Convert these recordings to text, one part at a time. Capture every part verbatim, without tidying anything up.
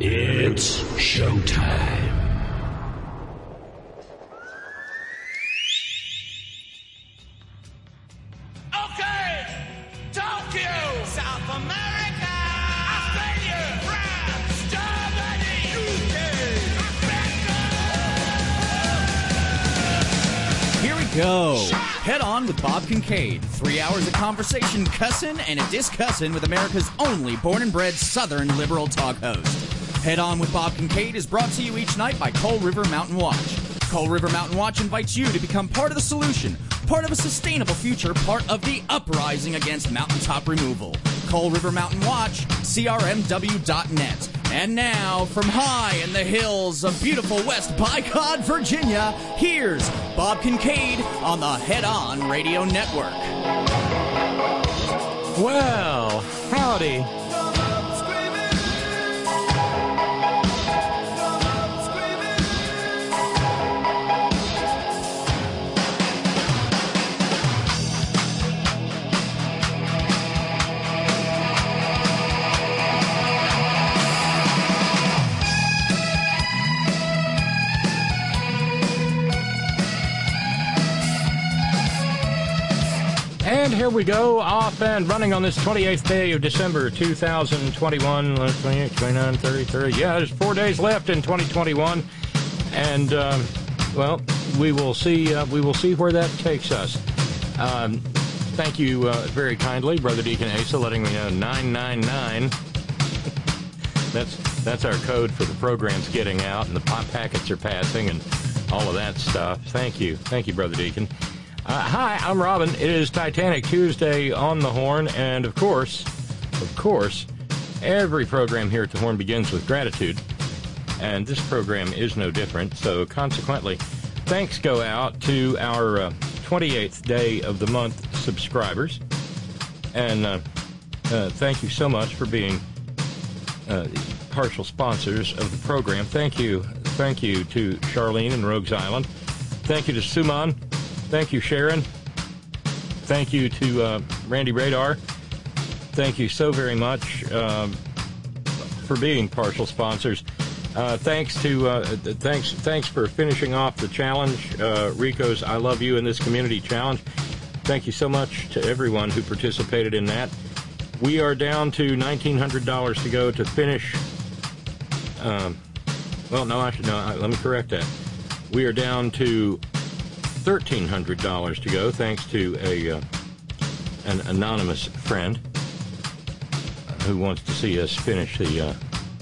It's showtime. Okay, Tokyo, South America, Australia, France, Germany, U K, America. Here we go. Head On with Bob Kincaid. Three hours of conversation, cussin' and a discussin' with America's only born and bred Southern liberal talk host. Head On with Bob Kincaid is brought to you each night by Coal River Mountain Watch. Coal River Mountain Watch invites you to become part of the solution, part of a sustainable future, part of the uprising against mountaintop removal. Coal River Mountain Watch, C R M W dot net. And now, from high in the hills of beautiful West Bycott, Virginia, here's Bob Kincaid on the Head On Radio Network. Well, howdy. And here we go, off and running on this twenty-eighth day of December, two thousand twenty-one, twenty-eight, twenty-nine, thirty, thirty. Yeah, there's four days left in twenty twenty-one, and, um, well, we will see, uh, we will see where that takes us. Um, thank you uh, very kindly, Brother Deacon Asa, letting me know nine nine nine. That's, that's our code for the program's getting out, and the pop packets are passing, and all of that stuff. Thank you. Thank you, Brother Deacon. Uh, hi, I'm Robin. It is Titanic Tuesday on the Horn, and of course, of course, every program here at the Horn begins with gratitude, and this program is no different. So consequently, thanks go out to our uh, twenty-eighth day of the month subscribers, and uh, uh, thank you so much for being uh, partial sponsors of the program. Thank you, thank you to Charlene in Rogues Island. Thank you to Suman. Thank you, Sharon. Thank you to uh, Randy Radar. Thank you so very much um, for being partial sponsors. Uh, thanks to uh, thanks thanks for finishing off the challenge, uh, Rico's I Love You in This Community Challenge. Thank you so much to everyone who participated in that. We are down to nineteen hundred dollars to go to finish. Um, well, no, I should no. Let me correct that. We are down to thirteen hundred dollars to go, thanks to a uh, an anonymous friend who wants to see us finish the uh,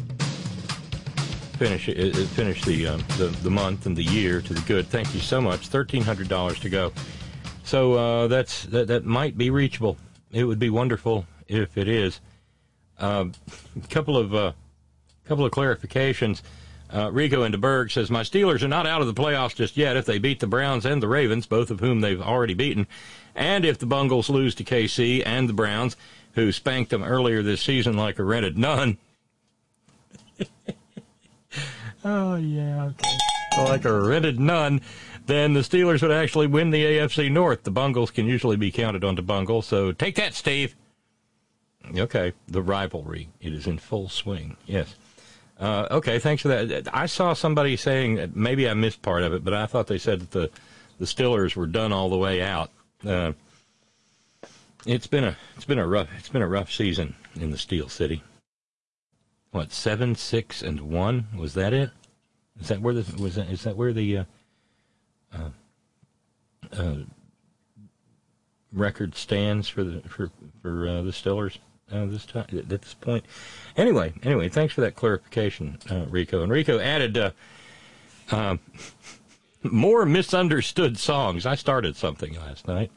finish uh, finish the, uh, the the month and the year to the good. Thank you so much. thirteen hundred dollars to go. So uh, that's that that might be reachable. It would be wonderful if it is. A uh, couple of uh, couple of clarifications. Uh, Rico in DeBerg says, my Steelers are not out of the playoffs just yet if they beat the Browns and the Ravens, both of whom they've already beaten, and if the Bungles lose to K C and the Browns, who spanked them earlier this season like a rented nun. Oh, yeah, okay. Like a rented nun, then the Steelers would actually win the A F C North. The Bungles can usually be counted on to bungle, so take that, Steve. Okay, the rivalry, it is in full swing, yes. Uh, okay, thanks for that. I saw somebody saying, maybe I missed part of it, but I thought they said that the, the Steelers were done all the way out. Uh, it's been a it's been a rough it's been a rough season in the Steel City. What, seven, six, and one? Was that it? Is that where the was that, is that where the uh, uh, uh, record stands for the for for uh, the Steelers? Uh, this time, at this point. Anyway, anyway, thanks for that clarification, uh, Rico. And Rico added uh, uh, more misunderstood songs. I started something last night.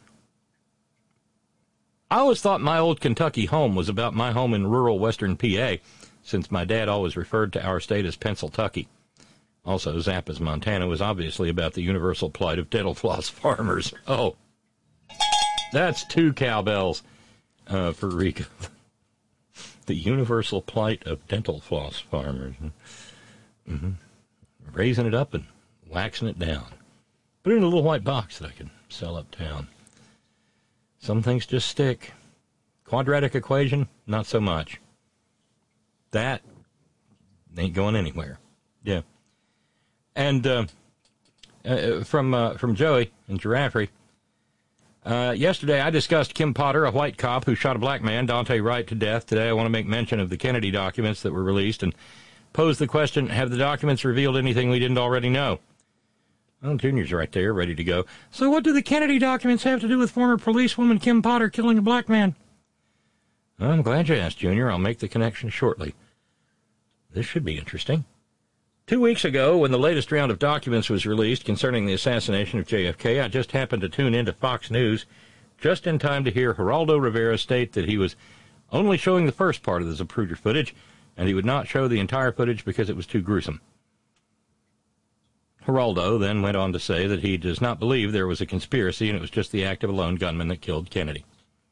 I always thought My Old Kentucky Home was about my home in rural western P A, since my dad always referred to our state as Pennsyltucky. Also, Zappa's Montana was obviously about the universal plight of dental floss farmers. Oh, that's two cowbells. Uh, for Rico. The universal plight of dental floss farmers. Mm-hmm. Raising it up and waxing it down. Put it in a little white box that I can sell uptown. Some things just stick. Quadratic equation, not so much. That They ain't going anywhere. Yeah. And uh, uh, from uh, from Joey and Giraffe, uh, yesterday I discussed Kim Potter, a white cop who shot a black man, Dante Wright, to death. Today I want to make mention of the Kennedy documents that were released and pose the question, have the documents revealed anything we didn't already know? Well, Junior's right there, ready to go. So what do the Kennedy documents have to do with former policewoman Kim Potter killing a black man? I'm glad you asked, Junior. I'll make the connection shortly. This should be interesting. Two weeks ago, when the latest round of documents was released concerning the assassination of J F K, I just happened to tune into Fox News just in time to hear Geraldo Rivera state that he was only showing the first part of the Zapruder footage, and he would not show the entire footage because it was too gruesome. Geraldo then went on to say that he does not believe there was a conspiracy and it was just the act of a lone gunman that killed Kennedy.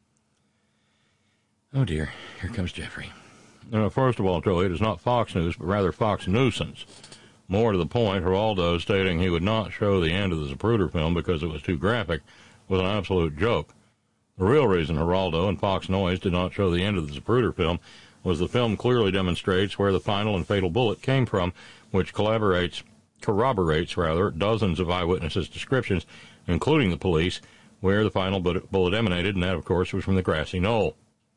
Oh, dear. Here comes Jeffrey. Uh, first of all, Joey, it is not Fox News, but rather Fox Nuisance. More to the point, Geraldo stating he would not show the end of the Zapruder film because it was too graphic was an absolute joke. The real reason Geraldo and Fox Noise did not show the end of the Zapruder film was the film clearly demonstrates where the final and fatal bullet came from, which collaborates, corroborates, rather, dozens of eyewitnesses' descriptions, including the police, where the final bullet emanated, and that, of course, was from the grassy knoll.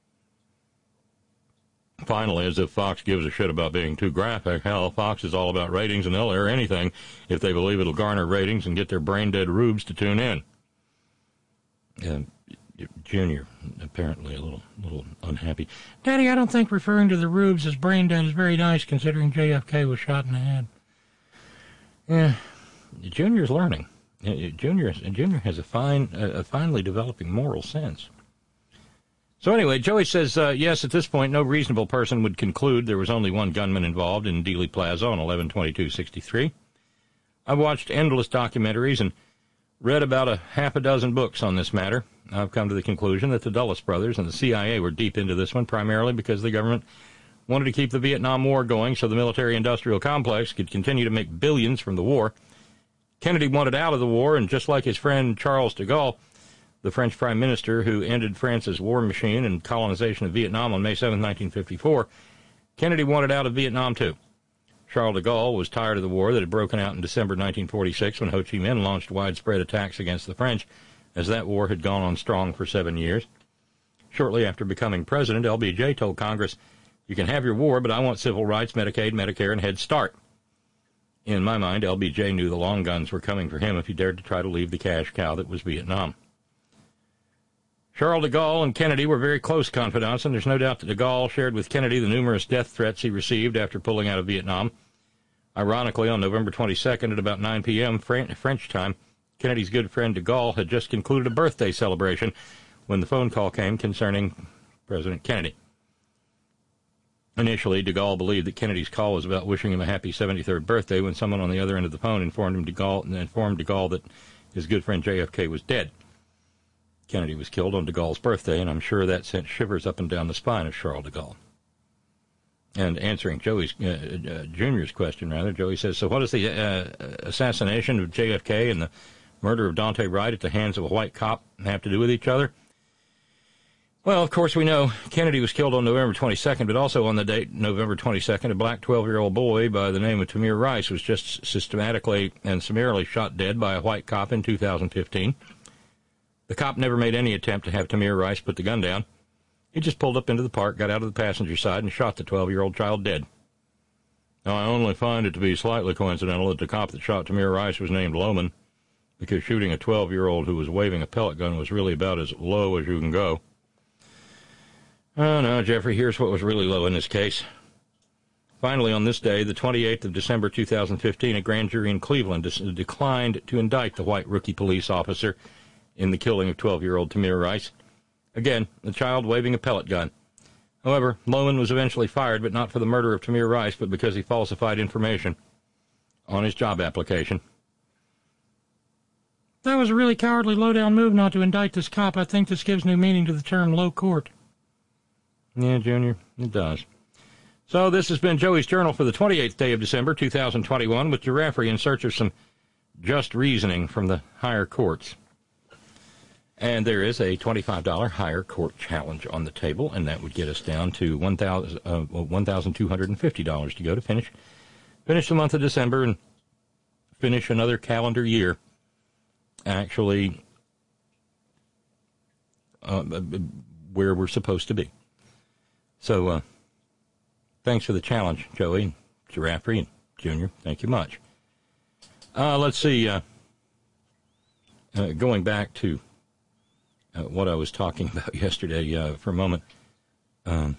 Finally, as if Fox gives a shit about being too graphic, hell, Fox is all about ratings, and they'll air anything if they believe it'll garner ratings and get their brain-dead rubes to tune in. Uh, Junior, apparently a little little unhappy. Daddy, I don't think referring to the rubes as brain-dead is very nice, considering J F K was shot in the head. Yeah, Junior's learning. Junior, Junior has a fine, a finely developing moral sense. So anyway, Joey says, uh, yes, at this point, no reasonable person would conclude there was only one gunman involved in Dealey Plaza on eleven twenty-two sixty-three. I've watched endless documentaries and read about a half a dozen books on this matter. I've come to the conclusion that the Dulles brothers and the C I A were deep into this one, primarily because the government wanted to keep the Vietnam War going so the military-industrial complex could continue to make billions from the war. Kennedy wanted out of the war, and just like his friend Charles de Gaulle, the French prime minister who ended France's war machine and colonization of Vietnam on May seventh, nineteen fifty-four, Kennedy wanted out of Vietnam too. Charles de Gaulle was tired of the war that had broken out in December nineteen forty-six when Ho Chi Minh launched widespread attacks against the French, as that war had gone on strong for seven years. Shortly after becoming president, L B J told Congress, "You can have your war, but I want civil rights, Medicaid, Medicare, and Head Start." In my mind, L B J knew the long guns were coming for him if he dared to try to leave the cash cow that was Vietnam. Charles de Gaulle and Kennedy were very close confidants, and there's no doubt that de Gaulle shared with Kennedy the numerous death threats he received after pulling out of Vietnam. Ironically, on November twenty-second at about nine p.m. French time, Kennedy's good friend de Gaulle had just concluded a birthday celebration when the phone call came concerning President Kennedy. Initially, de Gaulle believed that Kennedy's call was about wishing him a happy seventy-third birthday when someone on the other end of the phone informed him de Gaulle, informed de Gaulle that his good friend J F K was dead. Kennedy was killed on de Gaulle's birthday, and I'm sure that sent shivers up and down the spine of Charles de Gaulle. And answering Joey's, uh, uh, Junior's question, rather, Joey says, so what does the uh, assassination of J F K and the murder of Dante Wright at the hands of a white cop have to do with each other? Well, of course, we know Kennedy was killed on November twenty-second, but also on the date November twenty-second, a black twelve-year-old boy by the name of Tamir Rice was just systematically and summarily shot dead by a white cop in two thousand fifteen. The cop never made any attempt to have Tamir Rice put the gun down. He just pulled up into the park, got out of the passenger side, and shot the twelve-year-old child dead. Now, I only find it to be slightly coincidental that the cop that shot Tamir Rice was named Lohman, because shooting a twelve-year-old who was waving a pellet gun was really about as low as you can go. Oh, no, Jeffrey, here's what was really low in this case. Finally, on this day, the twenty-eighth of December two thousand fifteen, a grand jury in Cleveland de- declined to indict the white rookie police officer in the killing of twelve-year-old Tamir Rice. Again, the child waving a pellet gun. However, Lohman was eventually fired, but not for the murder of Tamir Rice, but because he falsified information on his job application. That was a really cowardly, low-down move not to indict this cop. I think this gives new meaning to the term low court. Yeah, Junior, it does. So this has been Joey's Journal for the twenty-eighth day of December, two thousand twenty-one, with Giraffe in search of some just reasoning from the higher courts. And there is a twenty-five dollars higher court challenge on the table, and that would get us down to one thousand dollars, uh, one thousand two hundred fifty dollars to go to finish finish the month of December and finish another calendar year, actually uh, where we're supposed to be. So uh, thanks for the challenge, Joey, Giraffe and Junior. Thank you much. Uh, let's see. Uh, uh, going back to uh, what I was talking about yesterday uh, for a moment, um,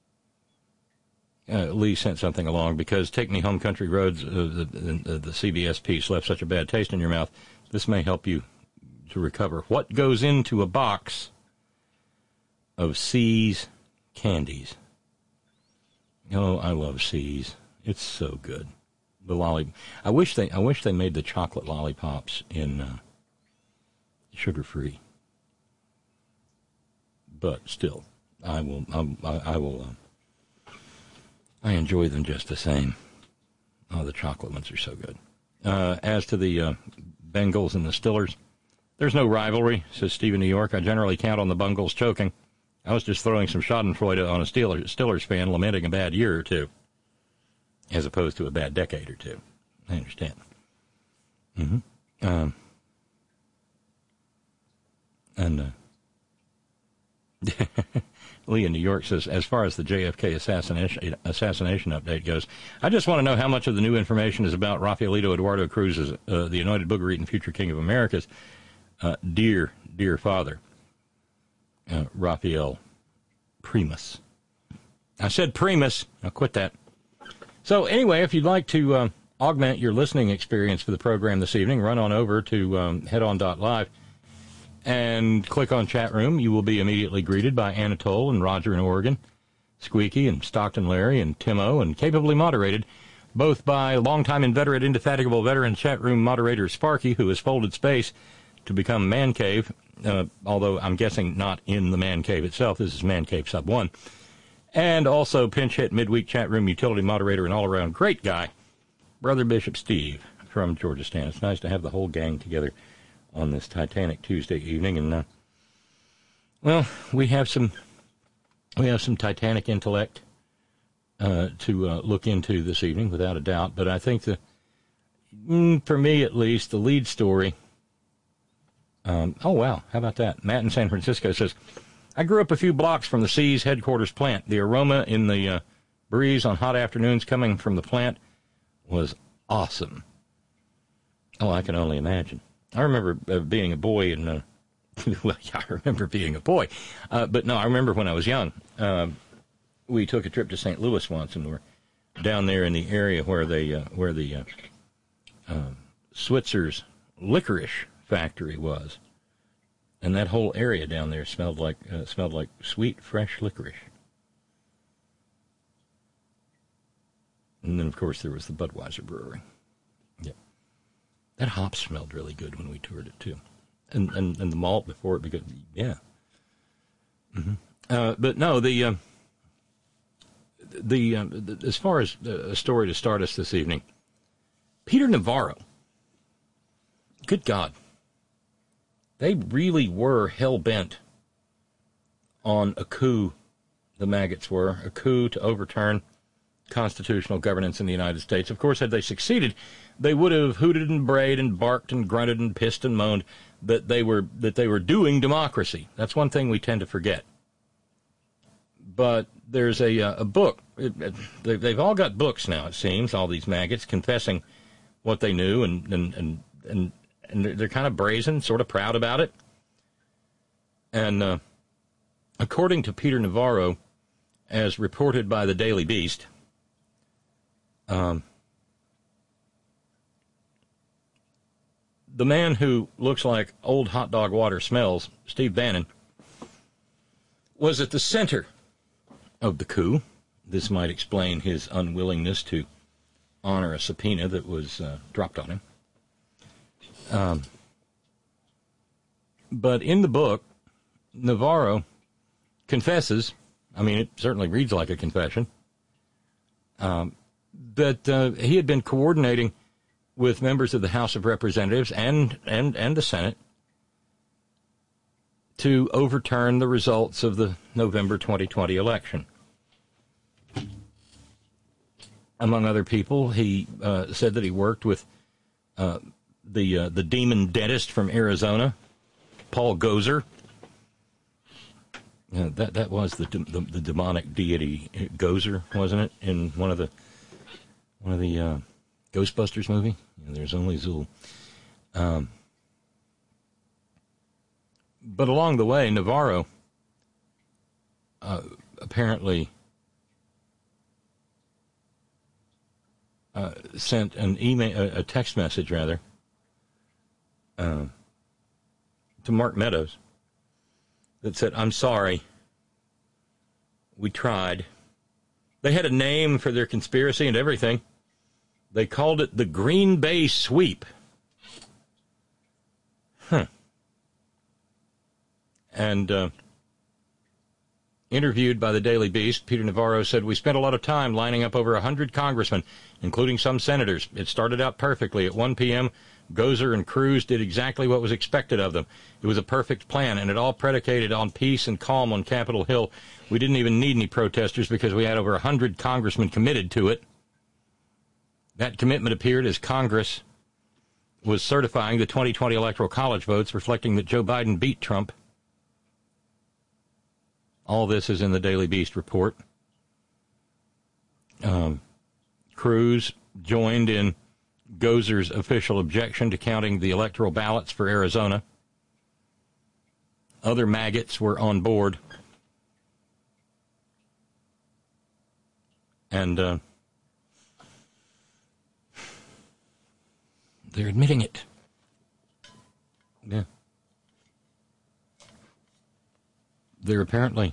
uh, Lee sent something along because Take Me Home Country Roads, uh, the, the, the C B S piece left such a bad taste in your mouth. This may help you to recover. What goes into a box of See's candies? Oh, I love See's. It's so good. The lolly. I wish they. I wish they made the chocolate lollipops in uh, sugar-free. But still, I will. I, I will. Uh, I enjoy them just the same. Oh, the chocolate ones are so good. Uh, as to the uh, Bengals and the Stillers, there's no rivalry, says Steve in New York. I generally count on the Bungles choking. I was just throwing some schadenfreude on a Steelers, Stillers fan lamenting a bad year or two, as opposed to a bad decade or two. I understand. Mm-hmm. Um, and uh, Lee in New York says, as far as the J F K assassination, assassination update goes, I just want to know how much of the new information is about Rafaelito Eduardo Cruz's, uh, the anointed booger-eating future king of America's uh, dear, dear father, uh, Rafael Primus. I said Primus. Now quit that. So anyway, if you'd like to uh, augment your listening experience for the program this evening, run on over to um, headon dot live and click on chat room. You will be immediately greeted by Anatole and Roger in Oregon, Squeaky and Stockton Larry and Timo, and capably moderated both by longtime inveterate, indefatigable veteran chat room moderator Sparky, who has folded space to become Man Cave, uh, although I'm guessing not in the Man Cave itself. This is Man Cave Sub one. And also pinch hit midweek chat room utility moderator and all-around great guy, Brother Bishop Steve from Georgistan. It's nice to have the whole gang together on this Titanic Tuesday evening. And, uh, well, we have some we have some Titanic intellect uh, to uh, look into this evening, without a doubt. But I think, the, mm, for me at least, the lead story... Um, oh, wow, how about that? Matt in San Francisco says, I grew up a few blocks from the See's headquarters plant. The aroma in the uh, breeze on hot afternoons coming from the plant was awesome. Oh, I can only imagine. I remember uh, being a boy, and uh, well, yeah, I remember being a boy. Uh, but no, I remember when I was young. Uh, we took a trip to Saint Louis once, and we're down there in the area where they uh, where the uh, uh, Switzer's licorice factory was. And that whole area down there smelled like uh, smelled like sweet, fresh licorice. And then, of course, there was the Budweiser Brewery. Yeah, that hop smelled really good when we toured it too, and and, and the malt before it because yeah. Mm-hmm. Uh, but no, the uh, the, um, the as far as a story to start us this evening, Peter Navarro. Good God. They really were hell-bent on a coup, the maggots were, a coup to overturn constitutional governance in the United States. Of course, had they succeeded, they would have hooted and brayed and barked and grunted and pissed and moaned that they were that they were doing democracy. That's one thing we tend to forget. But there's a, a book. It, it, they've all got books now, it seems, all these maggots, confessing what they knew and and, and, and And they're kind of brazen, sort of proud about it. And uh, according to Peter Navarro, as reported by the Daily Beast, um, the man who looks like old hot dog water smells, Steve Bannon, was at the center of the coup. This might explain his unwillingness to honor a subpoena that was uh, dropped on him. Um, but in the book, Navarro confesses, I mean, it certainly reads like a confession, um, that uh, he had been coordinating with members of the House of Representatives and, and, and the Senate to overturn the results of the November twenty twenty election. Among other people, he uh, said that he worked with uh, the uh, the demon dentist from Arizona, Paul Gozer. Uh, that that was the, the the demonic deity Gozer, wasn't it? In one of the one of the uh, Ghostbusters movie. Yeah, there's only Zool. Um, but along the way, Navarro uh, apparently uh, sent an email, a, a text message rather, uh, to Mark Meadows that said, "I'm sorry. We tried." They had a name for their conspiracy and everything. They called it the Green Bay Sweep. Huh. And uh, interviewed by the Daily Beast, Peter Navarro said, "We spent a lot of time lining up over one hundred congressmen, including some senators. It started out perfectly. At one p.m., Gozer and Cruz did exactly what was expected of them. It was a perfect plan, and it all predicated on peace and calm on Capitol Hill. We didn't even need any protesters because we had over one hundred congressmen committed to it. That commitment appeared as Congress was certifying the twenty twenty Electoral College votes, reflecting that Joe Biden beat Trump." All this is in the Daily Beast report. Um, Cruz joined in Gozer's official objection to counting the electoral ballots for Arizona. Other maggots were on board. And uh, they're admitting it. Yeah. They're apparently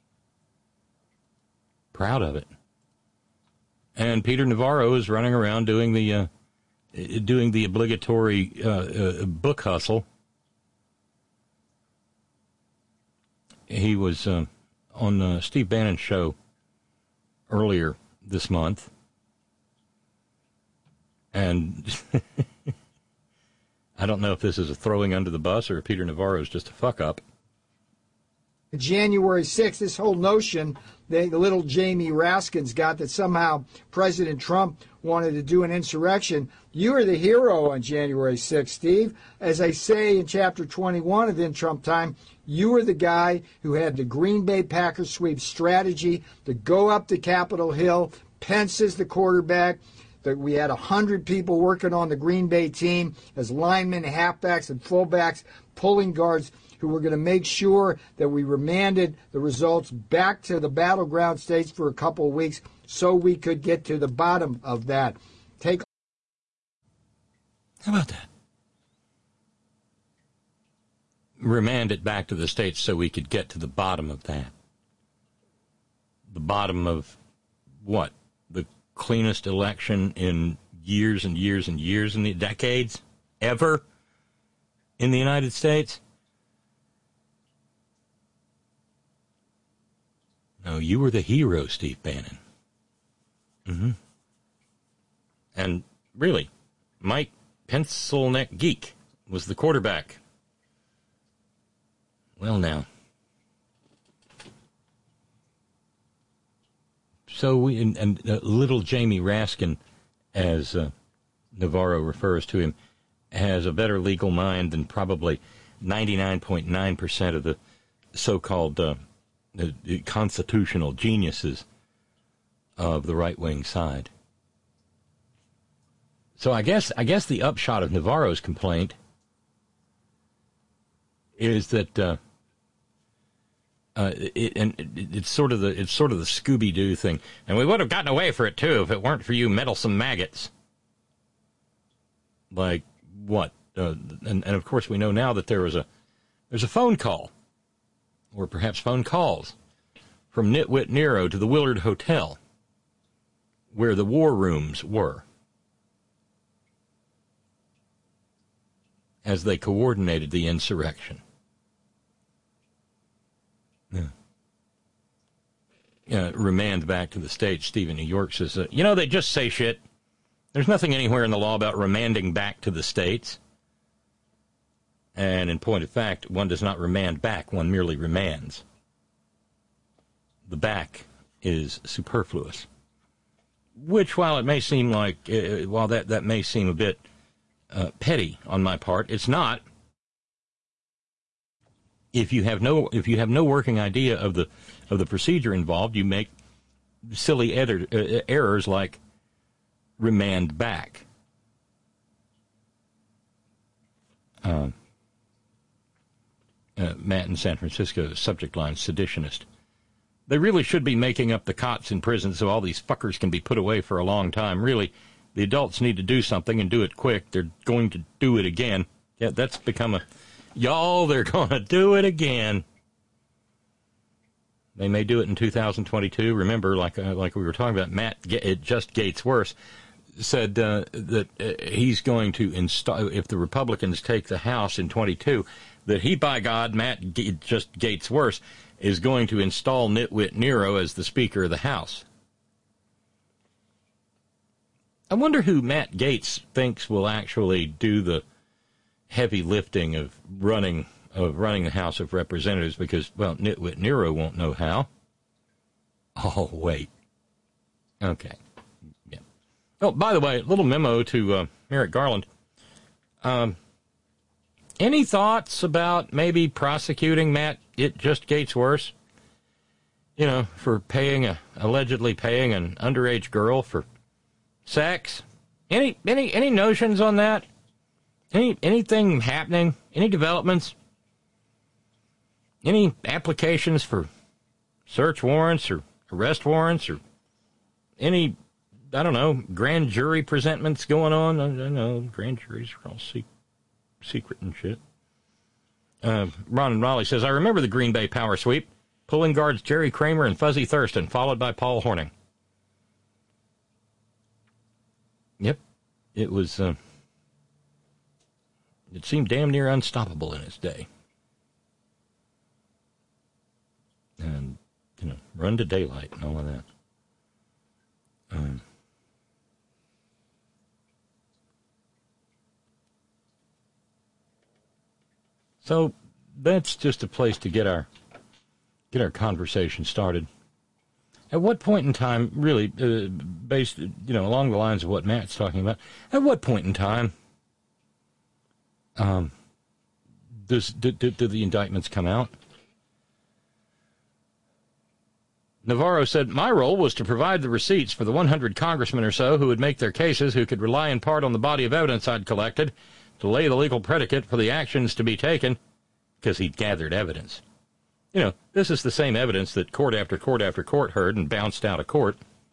proud of it. And Peter Navarro is running around doing the uh, doing the obligatory uh, uh, book hustle. He was uh, on uh, Steve Bannon's show earlier this month. And I don't know if this is a throwing under the bus or if Peter Navarro is just a fuck-up. January sixth, this whole notion that the little Jamie Raskin's got that somehow President Trump wanted to do an insurrection. You are the hero on January sixth, Steve. As I say in Chapter twenty-one of In Trump Time, you were the guy who had the Green Bay Packers sweep strategy to go up to Capitol Hill. Pence is the quarterback. That we had one hundred people working on the Green Bay team as linemen, halfbacks, and fullbacks, pulling guards, who were going to make sure that we remanded the results back to the battleground states for a couple of weeks so we could get to the bottom of that. Take. How about that? Remand it back to the states so we could get to the bottom of that. The bottom of what? The cleanest election in years and years and years, in the decades, ever in the United States? No, you were the hero, Steve Bannon. Mm-hmm. And really, Mike Pencilneck Geek was the quarterback. Well, now. So we, and, and uh, little Jamie Raskin, as uh, Navarro refers to him, has a better legal mind than probably ninety-nine point nine percent of the so-called uh, the constitutional geniuses of the right-wing side. So I guess I guess the upshot of Navarro's complaint is that uh, uh, it, and it, it's sort of the it's sort of the Scooby-Doo thing, and we would have gotten away for it too if it weren't for you meddlesome maggots. Like what? Uh, and, and of course we know now that there was a there's a phone call, or perhaps phone calls, from Nitwit Nero to the Willard Hotel, where the war rooms were, as they coordinated the insurrection. Yeah. Uh, remand back to the states. Stephen New York says, uh, you know, they just say shit. There's nothing anywhere in the law about remanding back to the states. And in point of fact, one does not remand back, one merely remands. The back is superfluous. Which, while it may seem like, uh, while that, that may seem a bit uh, petty on my part, it's not. If you have no, if you have no working idea of the of the procedure involved, you make silly eder- uh, errors like remand back. Uh, uh, Matt in San Francisco, subject line, seditionist. They really should be making up the cots in prison so all these fuckers can be put away for a long time. Really, the adults need to do something and do it quick. They're going to do it again. Yeah, that's become a... Y'all, they're going to do it again. They may do it in two thousand twenty-two. Remember, like uh, like we were talking about, Matt, it just Gates worse, said uh, that uh, he's going to install, if the Republicans take the House in twenty-two, that he, by God, Matt G- just Gates worse, is going to install Nitwit Nero as the Speaker of the House. I wonder who Matt Gaetz thinks will actually do the heavy lifting of running of running the House of Representatives, because, well, Nitwit Nero won't know how. Oh, wait. Okay. Yeah. Oh, by the way, a little memo to uh, Merrick Garland. Um, any thoughts about maybe prosecuting Matt It Just Gates worse? You know, for paying a allegedly paying an underage girl for sex? Any any any notions on that? Any anything happening? Any developments? Any applications for search warrants or arrest warrants or any, I don't know, grand jury presentments going on? I don't know, grand juries are all se- secret and shit. Uh, Ron and Raleigh says, I remember the Green Bay power sweep. Pulling guards Jerry Kramer and Fuzzy Thurston, followed by Paul Horning. Yep, it was, uh, it seemed damn near unstoppable in its day. And, you know, run to daylight and all of that. Um, so that's just a place to get our get our conversation started. At what point in time, really, uh, based, you know, along the lines of what Matt's talking about, at what point in time um, does do, do, do the indictments come out? Navarro said, my role was to provide the receipts for the one hundred congressmen or so who would make their cases, who could rely in part on the body of evidence I'd collected to lay the legal predicate for the actions to be taken, because he'd gathered evidence. You know, this is the same evidence that court after court after court heard and bounced out of court.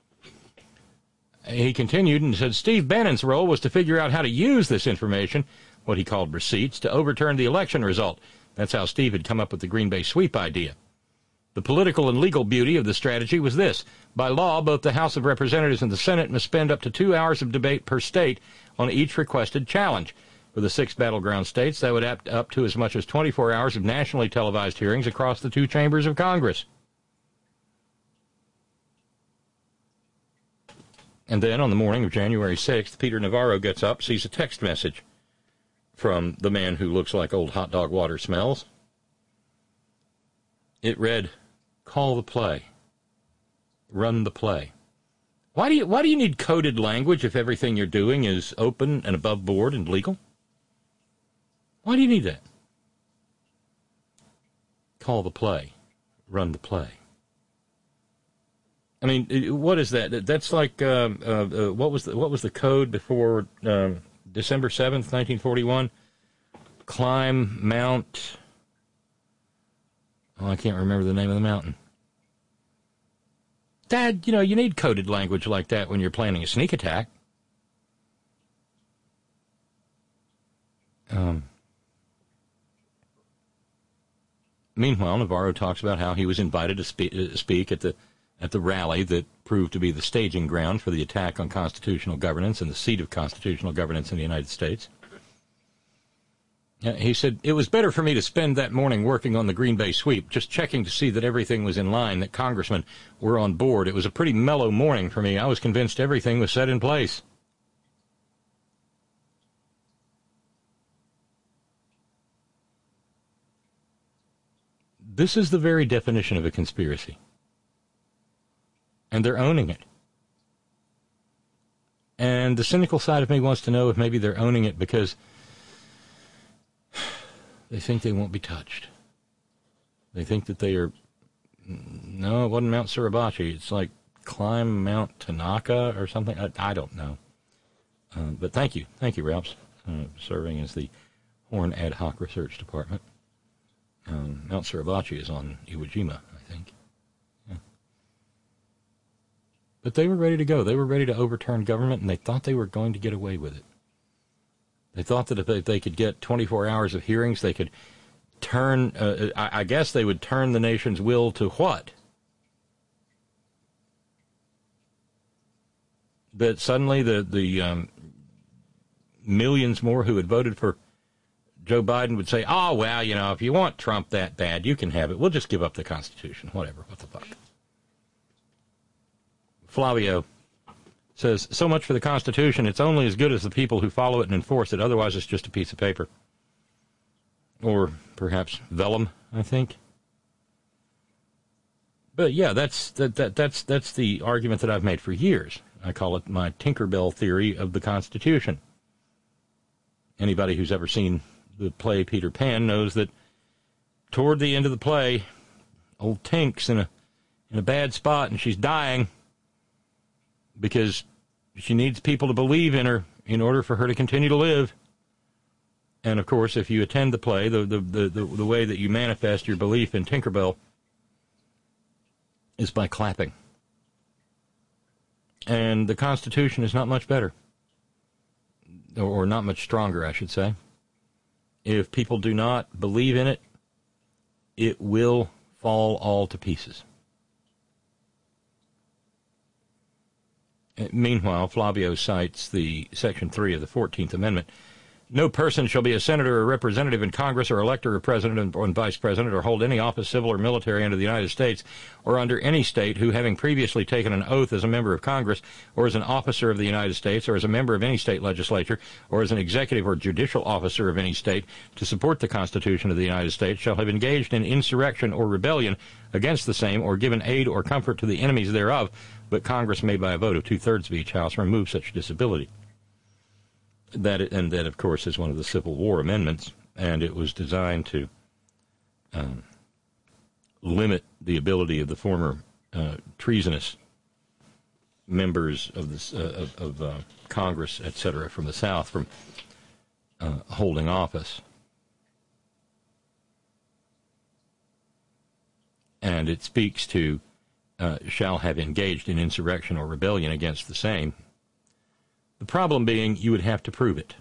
He continued and said Steve Bannon's role was to figure out how to use this information, what he called receipts, to overturn the election result. That's how Steve had come up with the Green Bay sweep idea. The political and legal beauty of the strategy was this. By law, both the House of Representatives and the Senate must spend up to two hours of debate per state on each requested challenge. For the six battleground states, that would add up to as much as twenty-four hours of nationally televised hearings across the two chambers of Congress. And then on the morning of January sixth, Peter Navarro gets up, sees a text message from the man who looks like old hot dog water smells. It read, call the play. Run the play. Why do you why do you need coded language if everything you're doing is open and above board and legal? Why do you need that? Call the play. Run the play. I mean, what is that? That's like uh, uh, uh, what was the what was the code before um, December seventh, nineteen forty-one? Climb Mount. Oh, I can't remember the name of the mountain. Dad, you know, you need coded language like that when you're planning a sneak attack. Um. Meanwhile, Navarro talks about how he was invited to spe- uh, speak at the at the rally that proved to be the staging ground for the attack on constitutional governance and the seat of constitutional governance in the United States. He said, it was better for me to spend that morning working on the Green Bay sweep, just checking to see that everything was in line, that congressmen were on board. It was a pretty mellow morning for me. I was convinced everything was set in place. This is the very definition of a conspiracy. And they're owning it. And the cynical side of me wants to know if maybe they're owning it because they think they won't be touched. They think that they are... No, it wasn't Mount Suribachi. It's like climb Mount Tanaka or something. I, I don't know. Uh, but thank you. Thank you, Ralphs, uh, serving as the Horn Ad Hoc Research Department. Um, Mount Suribachi is on Iwo Jima, I think. Yeah. But they were ready to go. They were ready to overturn government, and they thought they were going to get away with it. They thought that if they, they could get twenty-four hours of hearings, they could turn, uh, I, I guess they would turn the nation's will to what? That suddenly the, the um, millions more who had voted for Joe Biden would say, oh, well, you know, if you want Trump that bad, you can have it. We'll just give up the Constitution. Whatever. What the fuck? Flavio says, so much for the Constitution. It's only as good as the people who follow it and enforce it. Otherwise, it's just a piece of paper. Or perhaps vellum, I think. But, yeah, that's that, that that's that's the argument that I've made for years. I call it my Tinkerbell theory of the Constitution. Anybody who's ever seen the play Peter Pan knows that toward the end of the play, old Tink's in a in a bad spot, and she's dying because she needs people to believe in her in order for her to continue to live. And, of course, if you attend the play, the the, the, the, the way that you manifest your belief in Tinkerbell is by clapping. And the Constitution is not much better, or not much stronger, I should say. If people do not believe in it, it will fall all to pieces. Meanwhile, Flavio cites the Section three of the fourteenth Amendment. No person shall be a senator or representative in Congress or elector or president or vice president or hold any office, civil or military, under the United States or under any state who, having previously taken an oath as a member of Congress or as an officer of the United States or as a member of any state legislature or as an executive or judicial officer of any state to support the Constitution of the United States, shall have engaged in insurrection or rebellion against the same or given aid or comfort to the enemies thereof, but Congress may, by a vote of two-thirds of each house, remove such disability. That and that, of course, is one of the Civil War amendments, and it was designed to um, limit the ability of the former uh, treasonous members of this uh, of, of uh, Congress, et cetera, from the South from uh, holding office. And it speaks to uh, shall have engaged in insurrection or rebellion against the same. The problem being, you would have to prove it.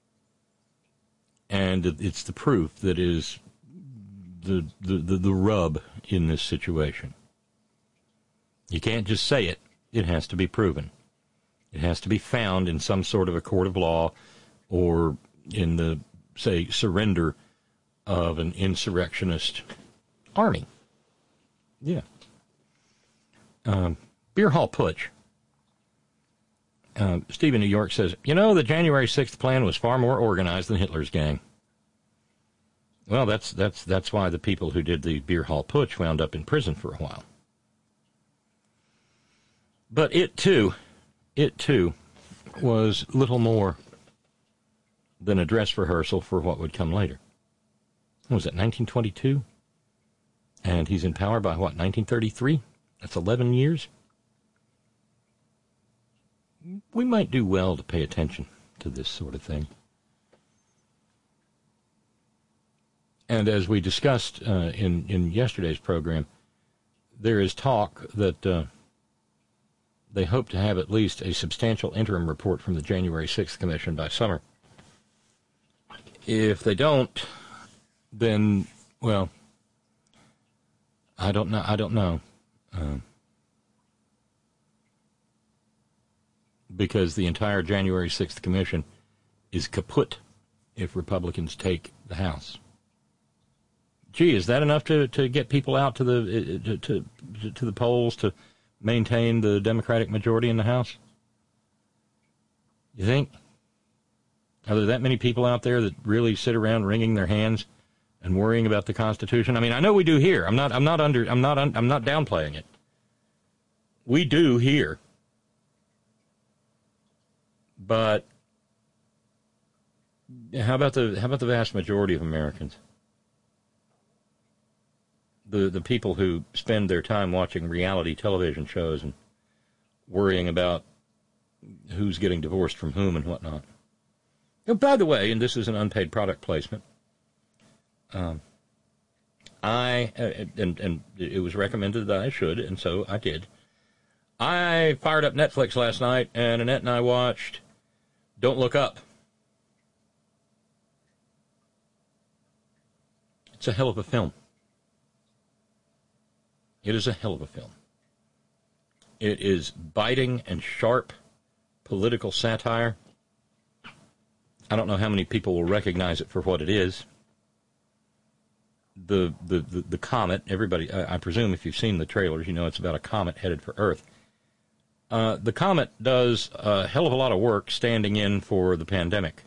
And it's the proof that is the, the, the, the rub in this situation. You can't just say it. It has to be proven. It has to be found in some sort of a court of law or in the, say, surrender of an insurrectionist army. Yeah. Um, Beer Hall Putsch. Uh, Steve in New York says, you know, the January sixth plan was far more organized than Hitler's gang. Well, that's that's that's why the people who did the Beer Hall Putsch wound up in prison for a while. But it, too, it, too, was little more than a dress rehearsal for what would come later. What was it, nineteen twenty-two? And he's in power by, what, nineteen thirty-three? That's eleven years? We might do well to pay attention to this sort of thing. And as we discussed uh, in, in yesterday's program, there is talk that uh, they hope to have at least a substantial interim report from the January sixth Commission by summer. If they don't, then, well, I don't know. I don't know. Uh, because the entire January sixth Commission is kaput if Republicans take the House. Gee, is that enough to, to get people out to the to, to to the polls to maintain the Democratic majority in the House? You think? Are there that many people out there that really sit around wringing their hands and worrying about the Constitution. I mean, I know we do here. I'm not. I'm not under. I'm not. I'm not downplaying it. We do here, but how about the how about the vast majority of Americans? The the people who spend their time watching reality television shows and worrying about who's getting divorced from whom and whatnot. Oh, by the way, and this is an unpaid product placement, um, I, uh, and, and it was recommended that I should, and so I did. I fired up Netflix last night, and Annette and I watched Don't Look Up. It's a hell of a film. It is a hell of a film. It is biting and sharp political satire. I don't know how many people will recognize it for what it is. The the, the, the comet, everybody, I, I presume if you've seen the trailers, you know it's about a comet headed for Earth. Uh, the comet does a hell of a lot of work standing in for the pandemic.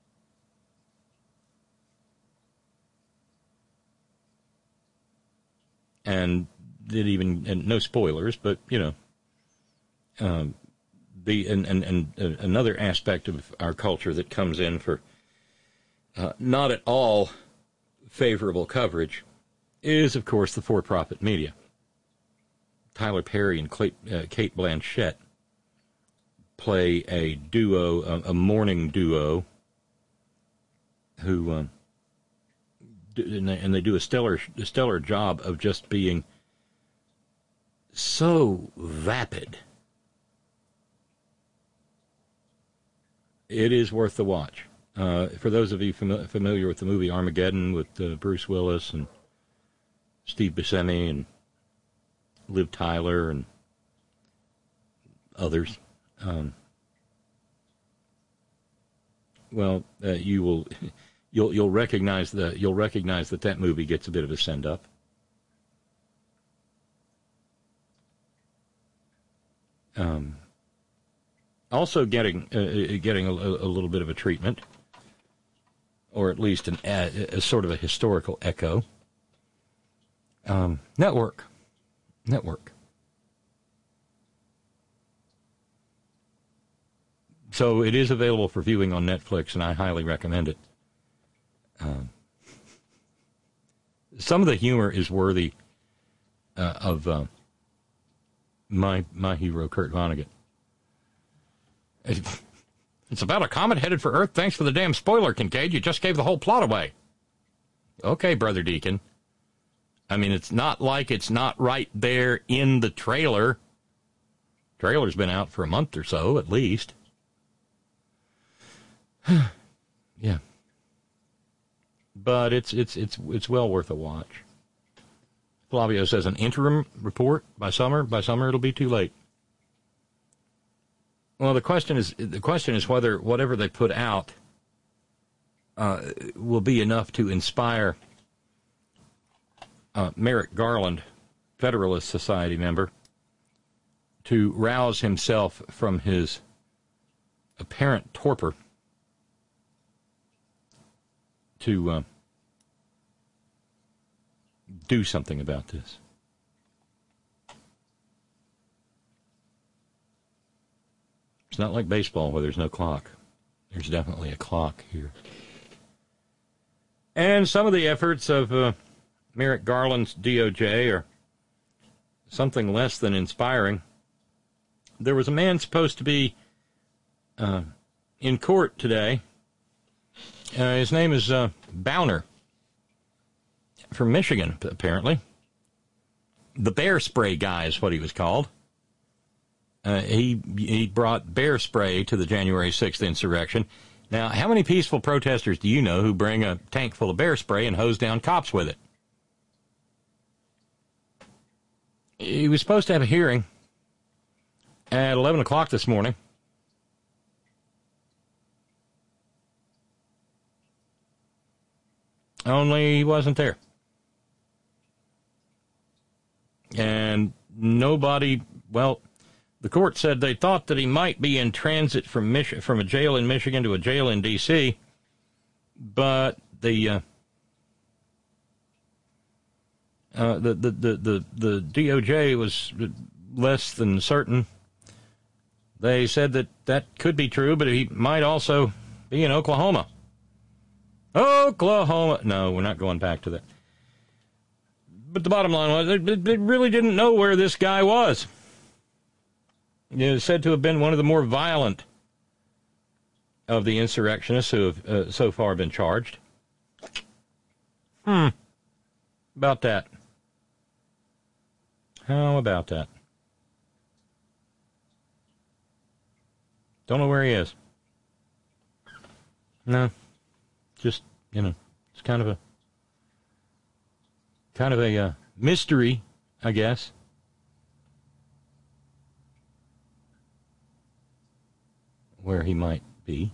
And did even, and no spoilers, but, you know, um, the and, and, and uh, another aspect of our culture that comes in for uh, not at all favorable coverage is, of course, the for-profit media. Tyler Perry and Clay, uh, Cate Blanchett play a duo, a, a morning duo, who um, do, and, they, and they do a stellar, a stellar job of just being so vapid. It is worth the watch. Uh, for those of you fami- familiar with the movie Armageddon with uh, Bruce Willis and Steve Buscemi and Liv Tyler and others, um, well, uh, you will you'll you'll recognize the you'll recognize that that movie gets a bit of a send up. Um, also getting uh, getting a, a little bit of a treatment, or at least an a, a sort of a historical echo. Um, network, network. So it is available for viewing on Netflix, and I highly recommend it. Um, some of the humor is worthy uh, of uh, my my hero, Kurt Vonnegut. It's about a comet headed for Earth. Thanks for the damn spoiler, Kincaid. You just gave the whole plot away. Okay, Brother Deacon. I mean, it's not like it's not right there in the trailer. Trailer's been out for a month or so, at least. Yeah. But it's it's it's it's well worth a watch. Flavio says an interim report by summer. By summer, it'll be too late. Well, the question is the question is whether whatever they put out uh, will be enough to inspire uh, Merrick Garland, Federalist Society member, to rouse himself from his apparent torpor to uh, do something about this. It's not like baseball where there's no clock. There's definitely a clock here. And some of the efforts of uh, Merrick Garland's D O J are something less than inspiring. There was a man supposed to be uh, in court today. Uh, his name is uh, Bowner, from Michigan, apparently. The bear spray guy is what he was called. Uh, he he brought bear spray to the January sixth insurrection. Now, how many peaceful protesters do you know who bring a tank full of bear spray and hose down cops with it? He was supposed to have a hearing at eleven o'clock this morning. Only he wasn't there. And nobody, well, the court said they thought that he might be in transit from Mich- from a jail in Michigan to a jail in D C, but the uh, uh, the, the, the, the, the D O J was less than certain. They said that that could be true, but he might also be in Oklahoma. Oklahoma. No, we're not going back to that. But the bottom line was they, they really didn't know where this guy was. He is said to have been one of the more violent of the insurrectionists who have uh, so far been charged. Hmm. About that. How about that? Don't know where he is. No. Just, you know, it's kind of a kind of a uh, mystery, I guess. Where he might be.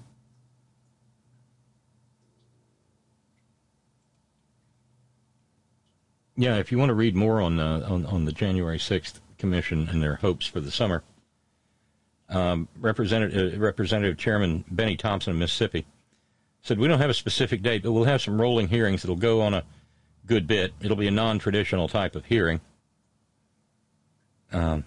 Yeah, if you want to read more on uh, on, on the January sixth Commission and their hopes for the summer, um, Representative uh, Representative Chairman Benny Thompson of Mississippi said, we don't have a specific date, but we'll have some rolling hearings that'll go on a good bit. It'll be a non-traditional type of hearing. Um,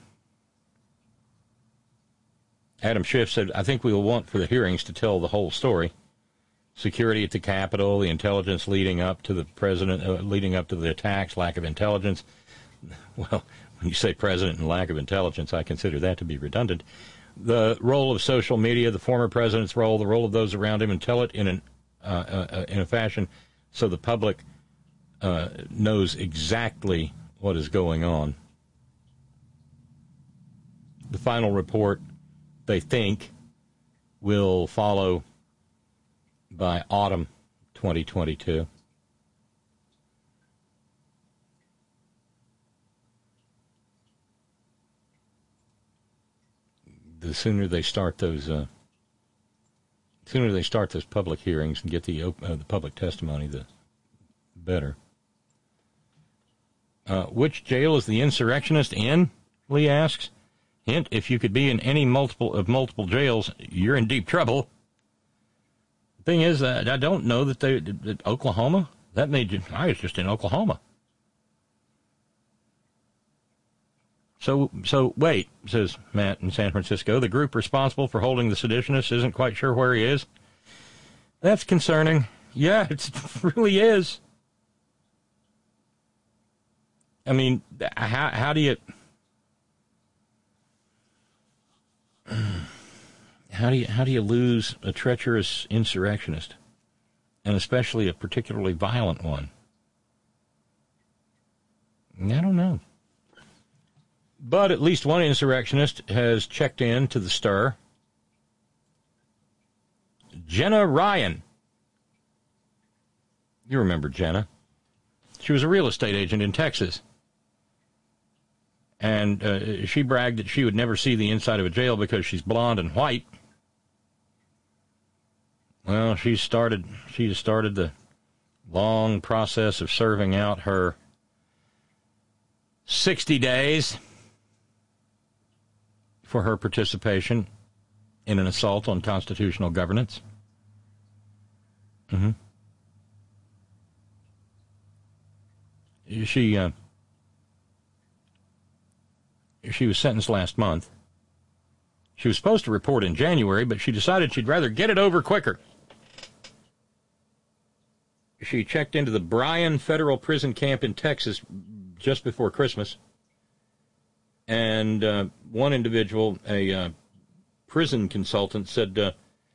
Adam Schiff said, I think we will want for the hearings to tell the whole story. Security at the Capitol, the intelligence leading up to the president, uh, leading up to the attacks, lack of intelligence. Well, when you say president and lack of intelligence, I consider that to be redundant. The role of social media, the former president's role, the role of those around him, and tell it in an uh, uh, in a fashion so the public uh, knows exactly what is going on. The final report, they think, will follow by autumn twenty twenty-two. The sooner they start those, uh, sooner they start those public hearings and get the uh, the public testimony, the better. Uh, which jail is the insurrectionist in? Lee asks. Hint: if you could be in any multiple of multiple jails, you're in deep trouble. The thing is, uh, I don't know that they that Oklahoma. That made you. I was just in Oklahoma. So, so wait, says Matt in San Francisco. The group responsible for holding the seditionists isn't quite sure where he is. That's concerning. Yeah, it's, it really is. I mean, how how do you how do you how do you lose a treacherous insurrectionist, and especially a particularly violent one? I don't know. But at least one insurrectionist has checked in to the stir. Jenna Ryan. You remember Jenna. She was a real estate agent in Texas. And uh, she bragged that she would never see the inside of a jail because she's blonde and white. Well, she started, she started the long process of serving out her sixty days for her participation in an assault on constitutional governance. Mm-hmm. She, uh, she was sentenced last month. She was supposed to report in January, but she decided she'd rather get it over quicker. She checked into the Bryan Federal Prison Camp in Texas just before Christmas. And uh, one individual, a uh, prison consultant, said uh,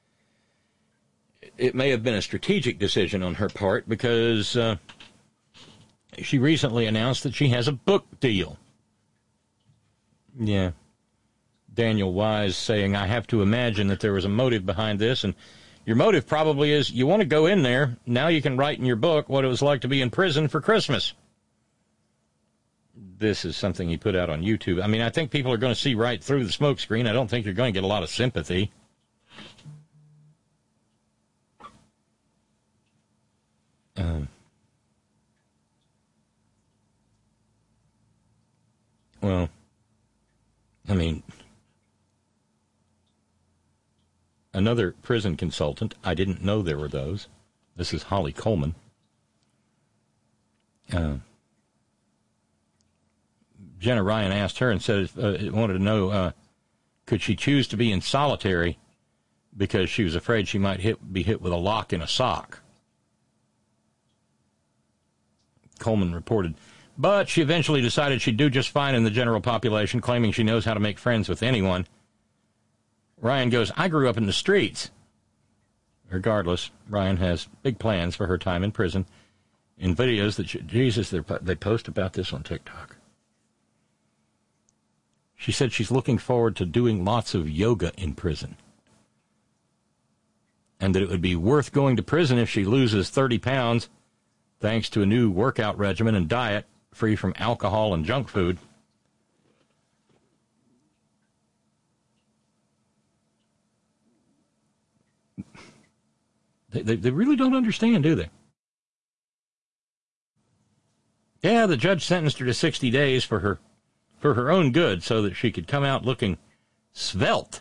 it may have been a strategic decision on her part because uh, she recently announced that she has a book deal. Yeah. Daniel Wise saying, I have to imagine that there was a motive behind this, and your motive probably is you want to go in there, now you can write in your book what it was like to be in prison for Christmas. This is something he put out on YouTube. I mean, I think people are going to see right through the smoke screen. I don't think you're going to get a lot of sympathy. Um, well, I mean, another prison consultant, I didn't know there were those. This is Holly Coleman. Uh, Jenna Ryan asked her and said, uh, wanted to know, uh, could she choose to be in solitary because she was afraid she might hit, be hit with a lock in a sock. Coleman reported. But she eventually decided she'd do just fine in the general population, claiming she knows how to make friends with anyone. Ryan goes, I grew up in the streets. Regardless, Ryan has big plans for her time in prison. In videos that, she, Jesus, they post about this on TikTok. She said she's looking forward to doing lots of yoga in prison. And that it would be worth going to prison if she loses thirty pounds, thanks to a new workout regimen and diet free from alcohol and junk food. They, they, they really don't understand, do they? Yeah, the judge sentenced her to sixty days for her for her own good so that she could come out looking svelte.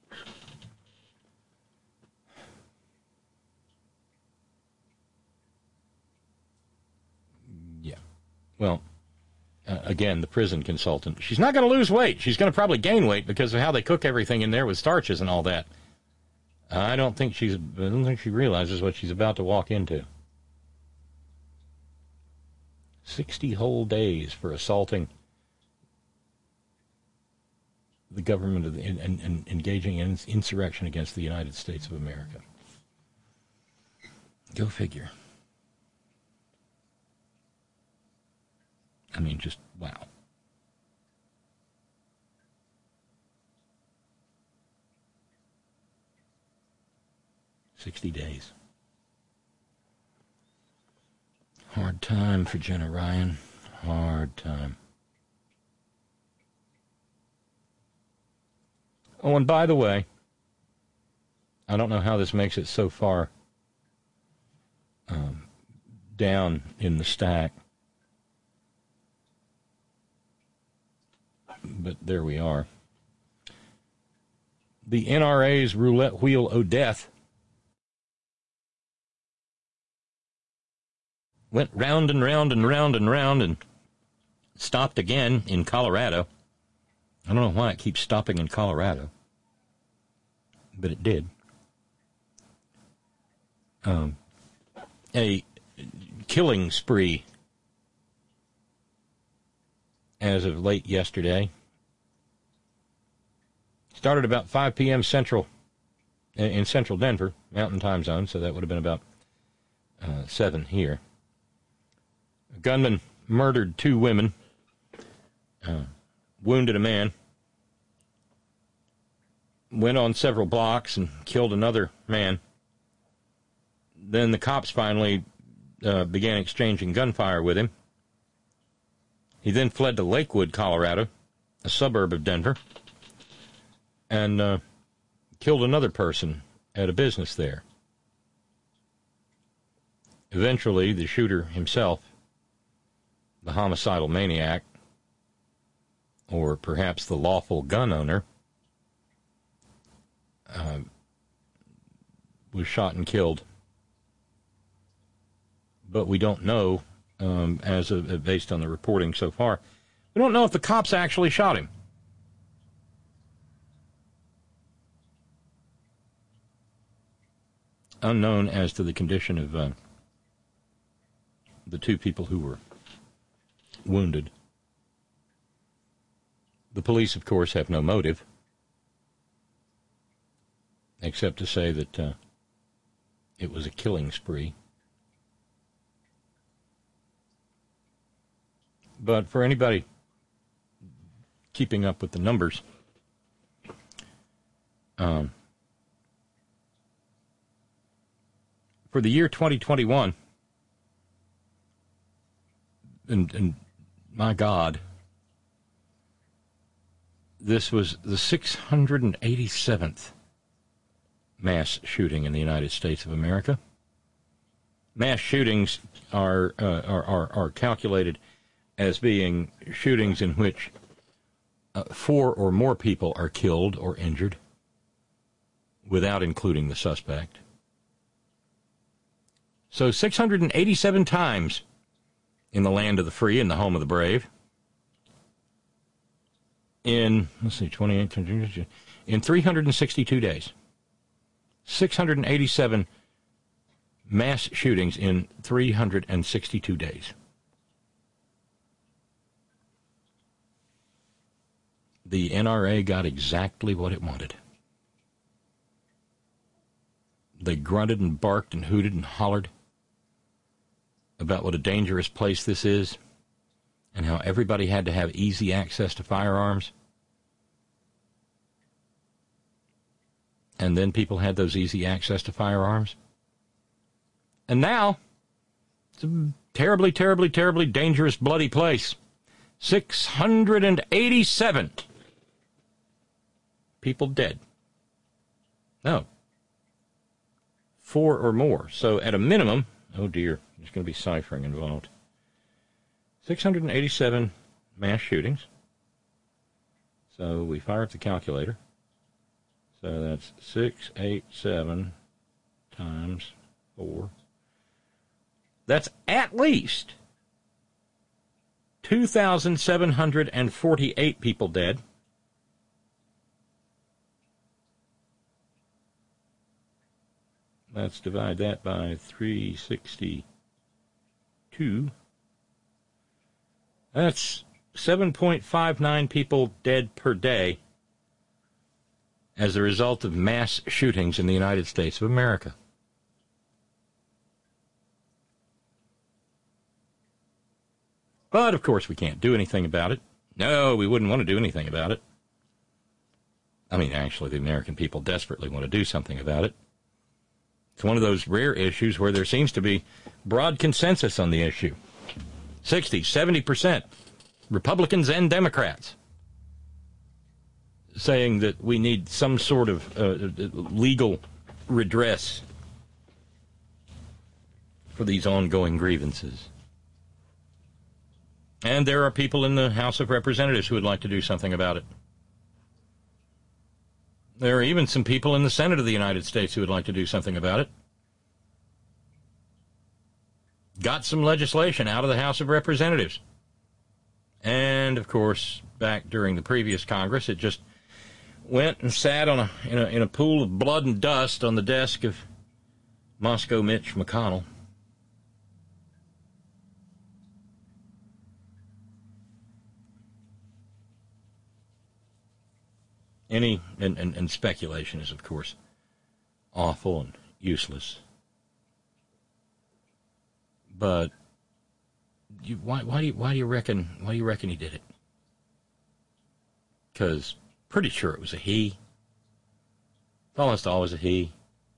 Yeah. Well, uh, again, the prison consultant. She's not going to lose weight. She's going to probably gain weight because of how they cook everything in there with starches and all that. I don't think she's. I don't think she realizes what she's about to walk into. Sixty whole days for assaulting the government of the, and, and, and engaging in insurrection against the United States of America. Go figure. I mean, just wow. Sixty days. Hard time for Jenna Ryan. Hard time. Oh, and by the way, I don't know how this makes it so far um, down in the stack, but there we are. The N R A's roulette wheel o' death went round and round and round and round and stopped again in Colorado. I don't know why it keeps stopping in Colorado, but it did. Um, a killing spree as of late yesterday. Started about five p.m. Central, in Central Denver, Mountain Time Zone, so that would have been about uh, seven here. A gunman murdered two women, uh, wounded a man, went on several blocks and killed another man. Then the cops finally uh, began exchanging gunfire with him. He then fled to Lakewood, Colorado, a suburb of Denver, and uh, killed another person at a business there. Eventually, the shooter himself, the homicidal maniac, or perhaps the lawful gun owner, uh, was shot and killed. But we don't know, um, as of, based on the reporting so far, we don't know if the cops actually shot him. Unknown as to the condition of uh, the two people who were wounded. The police, of course, have no motive, except to say that uh, it was a killing spree. But for anybody keeping up with the numbers, um, for the year twenty twenty-one, and, and my God, this was the six hundred eighty-seventh mass shooting in the United States of America. Mass shootings are uh, are, are are calculated as being shootings in which uh, four or more people are killed or injured, without including the suspect. So six hundred eighty-seven times in the land of the free and the home of the brave. in, let's see, twenty-eight, in three hundred sixty-two days. six hundred eighty-seven mass shootings in three hundred sixty-two days. The N R A got exactly what it wanted. They grunted and barked and hooted and hollered about what a dangerous place this is and how everybody had to have easy access to firearms. And then people had those easy access to firearms. And now, it's a terribly, terribly, terribly dangerous, bloody place. six hundred eighty-seven people dead. No. Four or more. So at a minimum, oh dear, there's going to be ciphering involved. six hundred eighty-seven mass shootings. So we fire up the calculator. So that's six eighty-seven times four. That's at least two thousand seven hundred forty-eight people dead. Let's divide that by three hundred sixty-two. That's seven point five nine people dead per day as a result of mass shootings in the United States of America. But, of course, we can't do anything about it. No, we wouldn't want to do anything about it. I mean, actually, the American people desperately want to do something about it. It's one of those rare issues where there seems to be broad consensus on the issue. sixty, seventy percent, Republicans and Democrats, saying that we need some sort of uh, legal redress for these ongoing grievances. And there are people in the House of Representatives who would like to do something about it. There are even some people in the Senate of the United States who would like to do something about it. Got some legislation out of the House of Representatives. And, of course, back during the previous Congress, it just went and sat on a in a, in a pool of blood and dust on the desk of Moscow Mitch McConnell. Any, and, and, and speculation is, of course, awful and useless. But you, why, why do you, why do you reckon, why do you reckon he did it? Because pretty sure it was a he. It's almost always a he.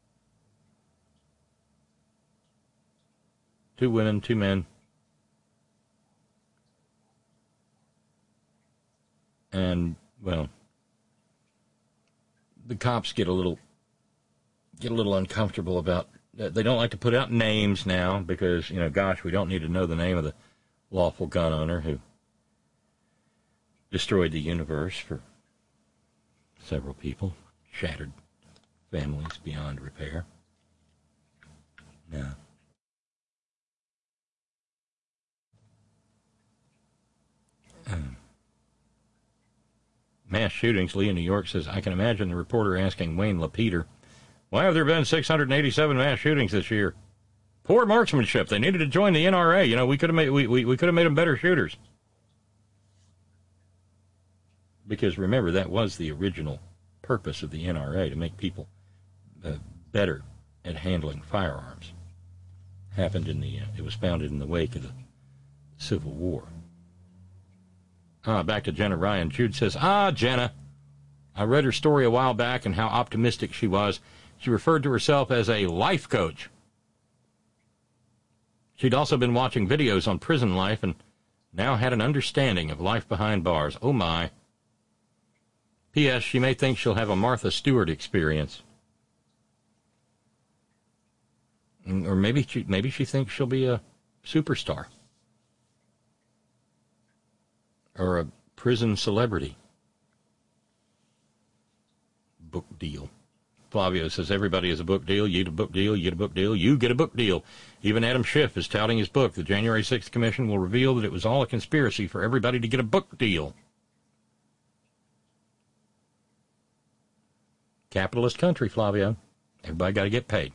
Two women, two men. And, well, the cops get a little get a little uncomfortable about, they don't like to put out names now because, you know, gosh, we don't need to know the name of the lawful gun owner who destroyed the universe for several people, shattered families beyond repair. No. Um. Mass shootings, Lee in New York says, I can imagine the reporter asking Wayne LaPeter, why have there been six hundred eighty-seven mass shootings this year? Poor marksmanship. They needed to join the N R A. You know, we could have made we, we, we could have made them better shooters. Because remember, that was the original purpose of the N R A, to make people uh, better at handling firearms. Happened in the uh, it was founded in the wake of the Civil War. Ah, back to Jenna Ryan. Jude says, ah, Jenna. I read her story a while back and how optimistic she was. She referred to herself as a life coach. She'd also been watching videos on prison life and now had an understanding of life behind bars. Oh, my. P S. She may think she'll have a Martha Stewart experience. Or maybe she, maybe she thinks she'll be a superstar. Or a prison celebrity. Book deal. Flavio says, everybody is a book deal. You get a book deal. You get a book deal. You get a book deal. Even Adam Schiff is touting his book. The January sixth Commission will reveal that it was all a conspiracy for everybody to get a book deal. Capitalist country, Flavio. Everybody got to get paid.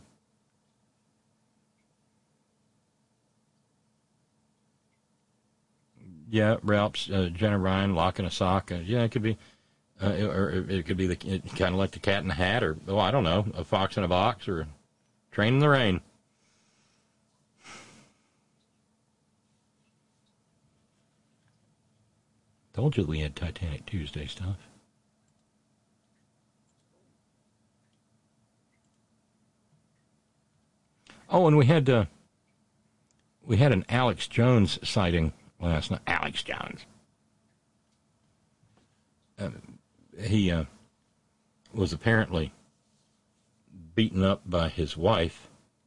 Yeah, Ralph's, uh, Jenna Ryan, lock in a sock. Uh, yeah, it could be, uh, or it could be the kind of like the cat in the hat, or, oh, I don't know, a fox in a box, or a train in the rain. Told you we had Titanic Tuesday stuff. Oh, and we had uh, we had an Alex Jones sighting last night. Alex Jones. Uh, he uh, was apparently beaten up by his wife.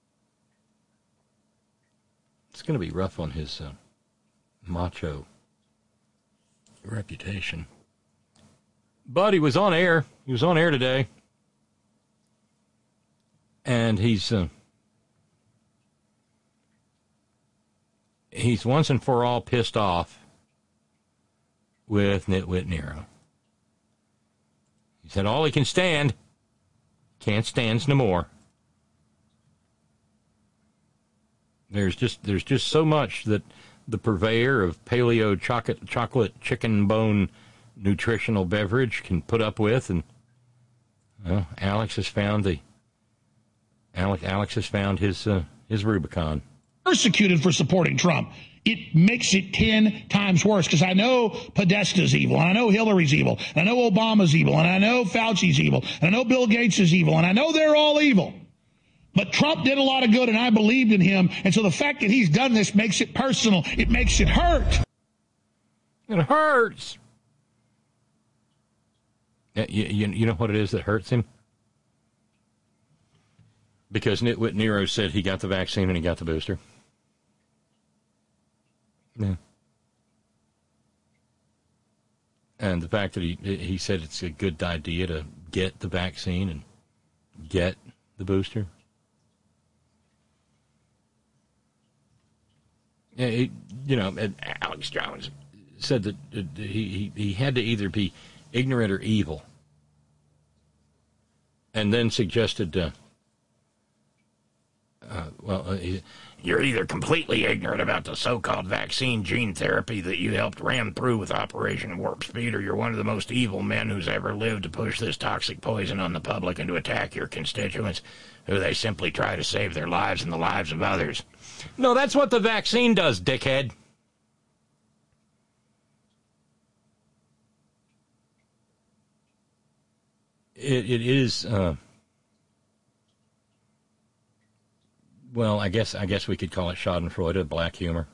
It's going to be rough on his uh, macho reputation. But he was on air. He was on air today. And he's uh, he's once and for all pissed off with Nitwit Nero. He said all he can stand, can't stands no more. There's just there's just so much that the purveyor of paleo chocolate, chocolate chicken bone nutritional beverage can put up with, and well, Alex has found the Alex Alex has found his uh, his Rubicon. Persecuted for supporting Trump. It makes it ten times worse, because I know Podesta's evil, and I know Hillary's evil, and I know Obama's evil, and I know Fauci's evil, and I know Bill Gates is evil, and I know they're all evil. But Trump did a lot of good, and I believed in him. And so the fact that he's done this makes it personal. It makes it hurt. It hurts. You, you, you know what it is that hurts him? Because Nitwit Nero said he got the vaccine and he got the booster. Yeah. And the fact that he he said it's a good idea to get the vaccine and get the booster. Yeah, he, you know, Alex Jones said that he, he he had to either be ignorant or evil, and then suggested, uh, uh, well, uh, he, you're either completely ignorant about the so-called vaccine gene therapy that you helped ram through with Operation Warp Speed, or you're one of the most evil men who's ever lived to push this toxic poison on the public and to attack your constituents, who they simply try to save their lives and the lives of others. No, that's what the vaccine does, dickhead. It, it is, uh, well, I guess I guess we could call it Schadenfreude, black humor.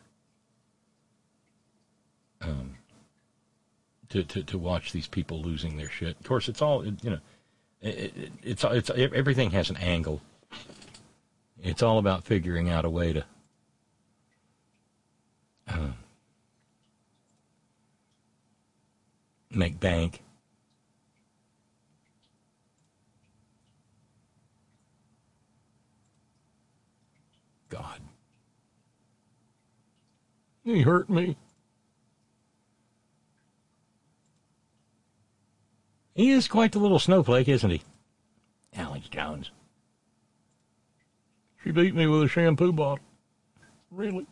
Um, to, to to watch these people losing their shit. Of course, it's all, you know, it, it, it's it's everything has an angle. It's all about figuring out a way to uh, make bank. God. He hurt me. He is quite the little snowflake, isn't he? Alex Jones. She beat me with a shampoo bottle. Really?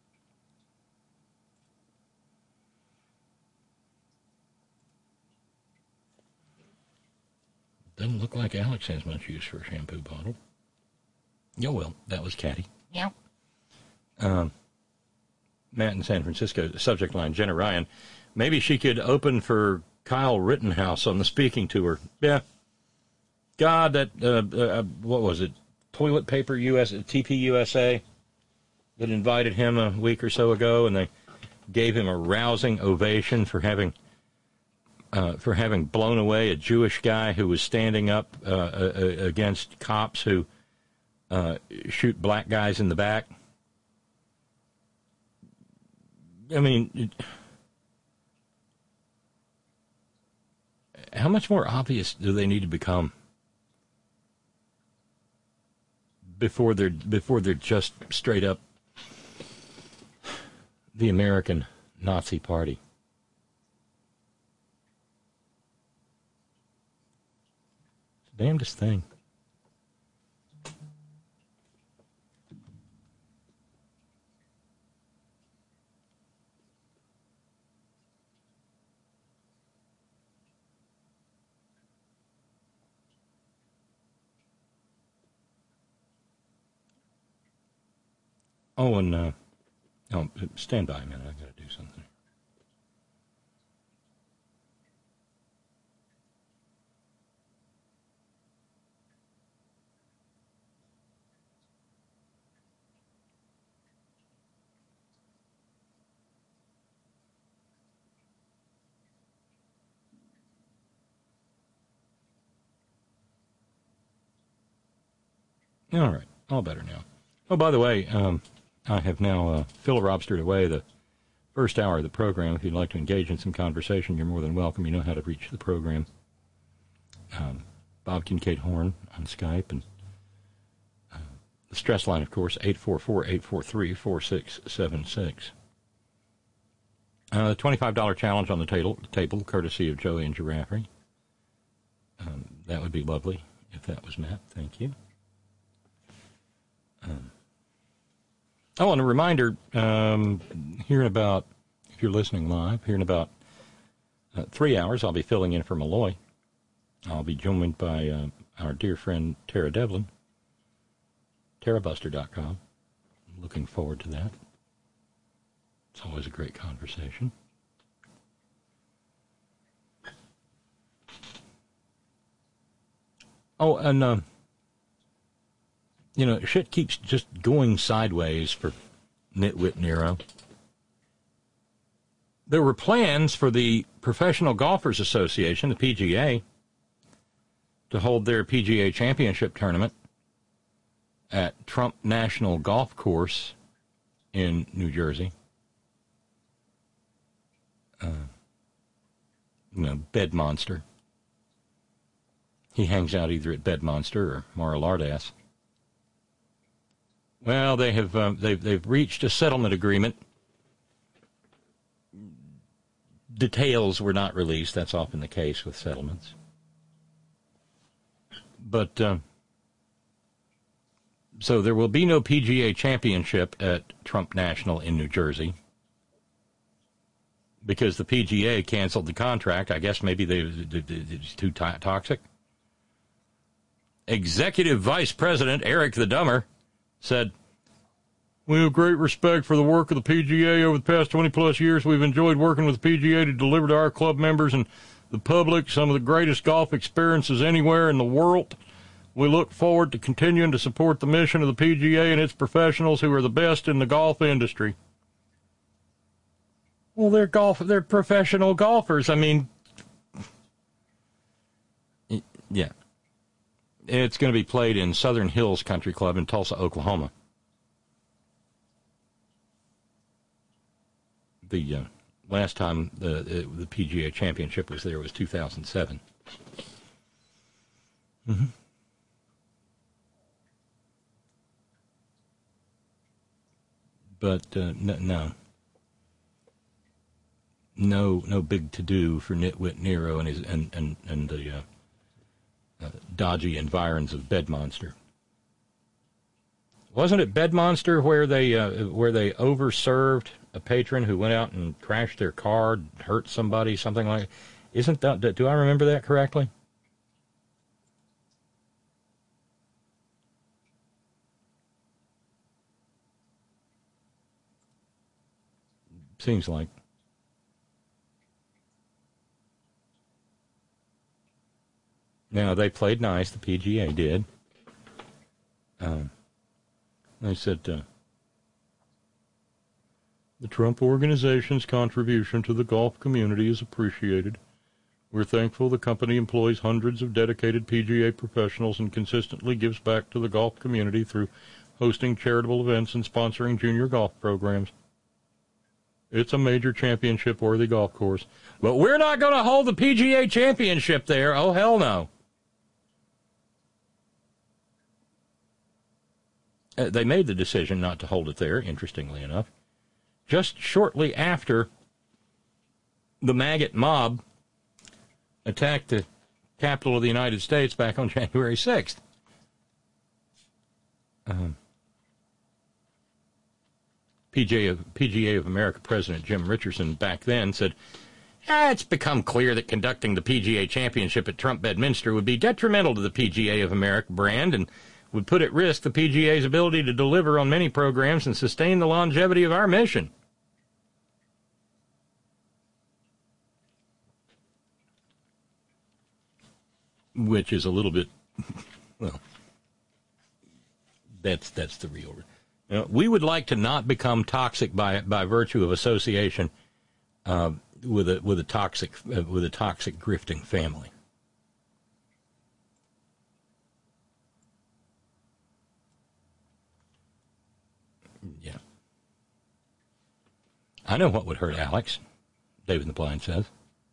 Doesn't look like Alex has much use for a shampoo bottle. Oh, well, that was catty. Yeah. Um, Matt in San Francisco, subject line, Jenna Ryan. Maybe she could open for Kyle Rittenhouse on the speaking tour. Yeah. God, that, uh, uh, what was it? Toilet Paper U S, T P U S A that invited him a week or so ago, and they gave him a rousing ovation for having uh, for having blown away a Jewish guy who was standing up uh, uh, against cops who uh, shoot black guys in the back. I mean, it, how much more obvious do they need to become before they're before they're just straight up the American Nazi Party? the damnedest thing. Oh, and, uh, oh, stand by a minute. I've got to do something. All right. All better now. Oh, by the way, um, I have now uh, filibustered away the first hour of the program. If you'd like to engage in some conversation, you're more than welcome. You know how to reach the program. Um, Bob Kincaid Horn on Skype. And uh, the stress line, of course, eight four four, eight four three, four six seven six. Uh, the twenty-five dollars challenge on the table, table courtesy of Joey and Giraffe. Um, that would be lovely if that was met. Thank you. Um, oh, and a reminder, um, here in about, if you're listening live, here in about uh, three hours, I'll be filling in for Malloy. I'll be joined by uh, our dear friend Tara Devlin, Tara Buster dot com. Looking forward to that. It's always a great conversation. Oh, and... Uh, You know, shit keeps just going sideways for Nitwit Nero. There were plans for the Professional Golfers Association, the P G A, to hold their P G A Championship tournament at Trump National Golf Course in New Jersey. Uh, you know, Bedmonster. He hangs out either at Bedmonster or Mar-a-Lardass. Well, they have uh, they've they've reached a settlement agreement. Details were not released. That's often the case with settlements. But uh, so there will be no P G A Championship at Trump National in New Jersey because the P G A canceled the contract. I guess maybe they it's too to- toxic. Executive Vice President Eric the Dumber said, "We have great respect for the work of the P G A over the past twenty-plus years. We've enjoyed working with the P G A to deliver to our club members and the public some of the greatest golf experiences anywhere in the world. We look forward to continuing to support the mission of the P G A and its professionals who are the best in the golf industry." Well, they're golf, they're professional golfers. I mean, yeah. It's going to be played in Southern Hills Country Club in Tulsa, Oklahoma. The uh, last time the, the the P G A Championship was there was two thousand seven. Mm-hmm. But uh, no, no, no, no big to do for Nitwit Nero and his and and and the. Uh, Uh, dodgy environs of Bedmonster. Wasn't it Bedmonster where they uh, where they overserved a patron who went out and crashed their car, hurt somebody, something like? Isn't that? Do I remember that correctly? Seems like. Now, they played nice, the P G A did. Um, they said, uh, the Trump Organization's contribution to the golf community is appreciated. We're thankful the company employs hundreds of dedicated P G A professionals and consistently gives back to the golf community through hosting charitable events and sponsoring junior golf programs. It's a major championship-worthy golf course. But we're not going to hold the P G A championship there. Oh, hell no. Uh, they made the decision not to hold it there, interestingly enough, just shortly after the maggot mob attacked the Capitol of the United States back on January sixth. Um, P G A of, P G A of America President Jim Richardson back then said, ah, it's become clear that conducting the P G A Championship at Trump Bedminster would be detrimental to the P G A of America brand and would put at risk the P G A's ability to deliver on many programs and sustain the longevity of our mission. Which is a little bit, well, that's that's the real. You know, we would like to not become toxic by by virtue of association uh, with a with a toxic uh, with a toxic grifting family. Yeah, I know what would hurt Alex. David the Blind says.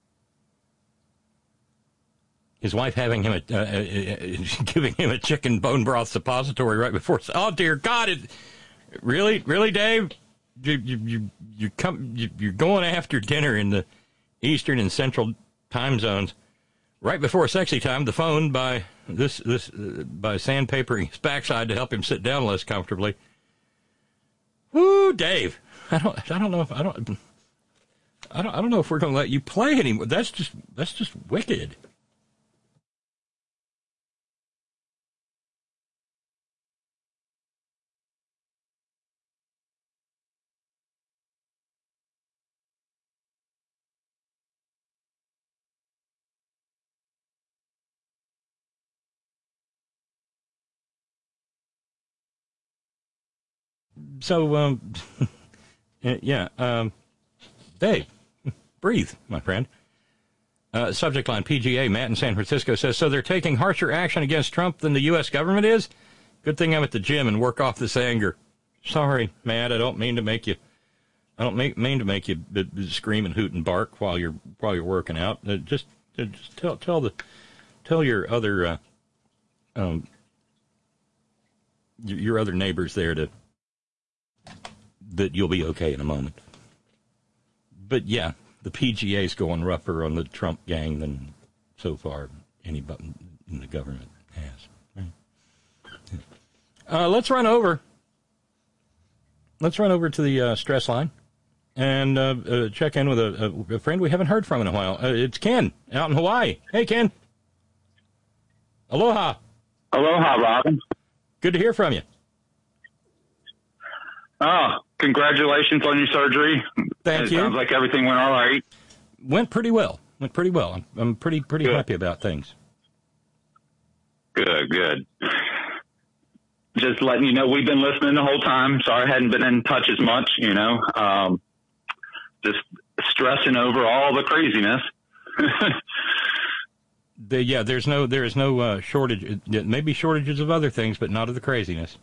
His wife having him a, uh, uh, giving him a chicken bone broth suppository right before. Oh dear God! It, really, really, Dave, you you you, you come you, you're going after dinner in the Eastern and Central time zones right before sexy time. The phone by this this uh, by sandpapering his backside to help him sit down less comfortably. Woo, Dave! I don't I don't know if I don't I don't I don't know if we're going to let you play anymore. That's just that's just wicked. So, um, yeah, um, Dave, breathe, my friend. Uh, subject line, P G A, Matt in San Francisco says, so they're taking harsher action against Trump than the U S government is? Good thing I'm at the gym and work off this anger. Sorry, Matt, I don't mean to make you, I don't make, mean to make you b- b- scream and hoot and bark while you're, while you're working out. Uh, just, uh, just tell, tell the, tell your other, uh, um, your, your other neighbors there to, that you'll be okay in a moment. But yeah, the P G A's going rougher on the Trump gang than so far anybody in the government has. Right? Uh, let's run over. Let's run over to the uh, stress line and uh, uh, check in with a, a friend we haven't heard from in a while. Uh, it's Ken out in Hawaii. Hey, Ken. Aloha. Aloha, Robin. Good to hear from you. Oh, congratulations on your surgery. Thank it you. Sounds like everything went all right. Went pretty well. Went pretty well. I'm, I'm pretty pretty good. happy about things. Good, good. Just letting you know, we've been listening the whole time. Sorry I hadn't been in touch as much, you know. Um, just stressing over all the craziness. the, yeah, there's no there is no uh, shortage. Maybe shortages of other things, but not of the craziness.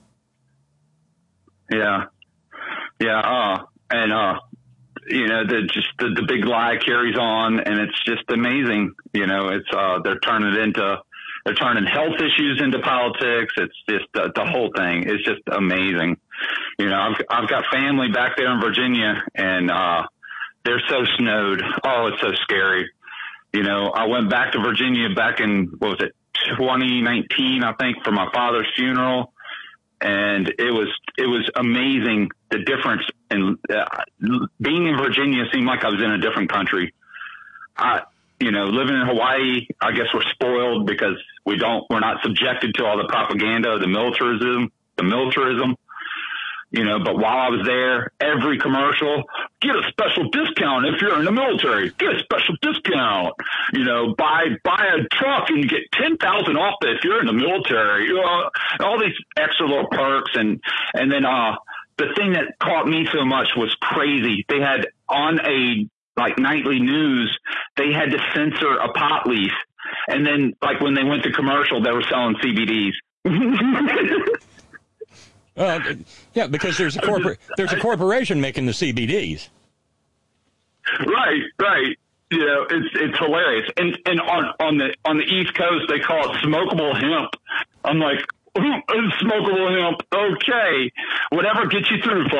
Yeah. Yeah, uh, and, uh, you know, the, just the, the big lie carries on, and it's just amazing. You know, it's, uh, they're turning it into, they're turning health issues into politics. It's just the, the whole thing. It's just amazing. You know, I've, I've got family back there in Virginia, and, uh, they're so snowed. Oh, it's so scary. You know, I went back to Virginia back in, what was it, twenty nineteen, I think, for my father's funeral. And it was, it was amazing. The difference in uh, being in Virginia seemed like I was in a different country. I, you know, living in Hawaii, I guess we're spoiled because we don't, we're not subjected to all the propaganda, the militarism, the militarism, you know, but while I was there, every commercial, get a special discount if you're in the military, get a special discount, you know, buy, buy a truck and get ten thousand off if you're in the military, you know, all these extra little perks. And, and then, uh, the thing that caught me so much was crazy. They had on a, like, nightly news, they had to censor a pot leaf. And then, like, when they went to commercial, they were selling C B Ds. Uh, yeah, because there's a corpor- there's a corporation making the C B Ds. Right, right. You know, it's it's hilarious. And and on on the on the East Coast, they call it smokable hemp. I'm like, it's smokable hemp. Okay, whatever gets you through,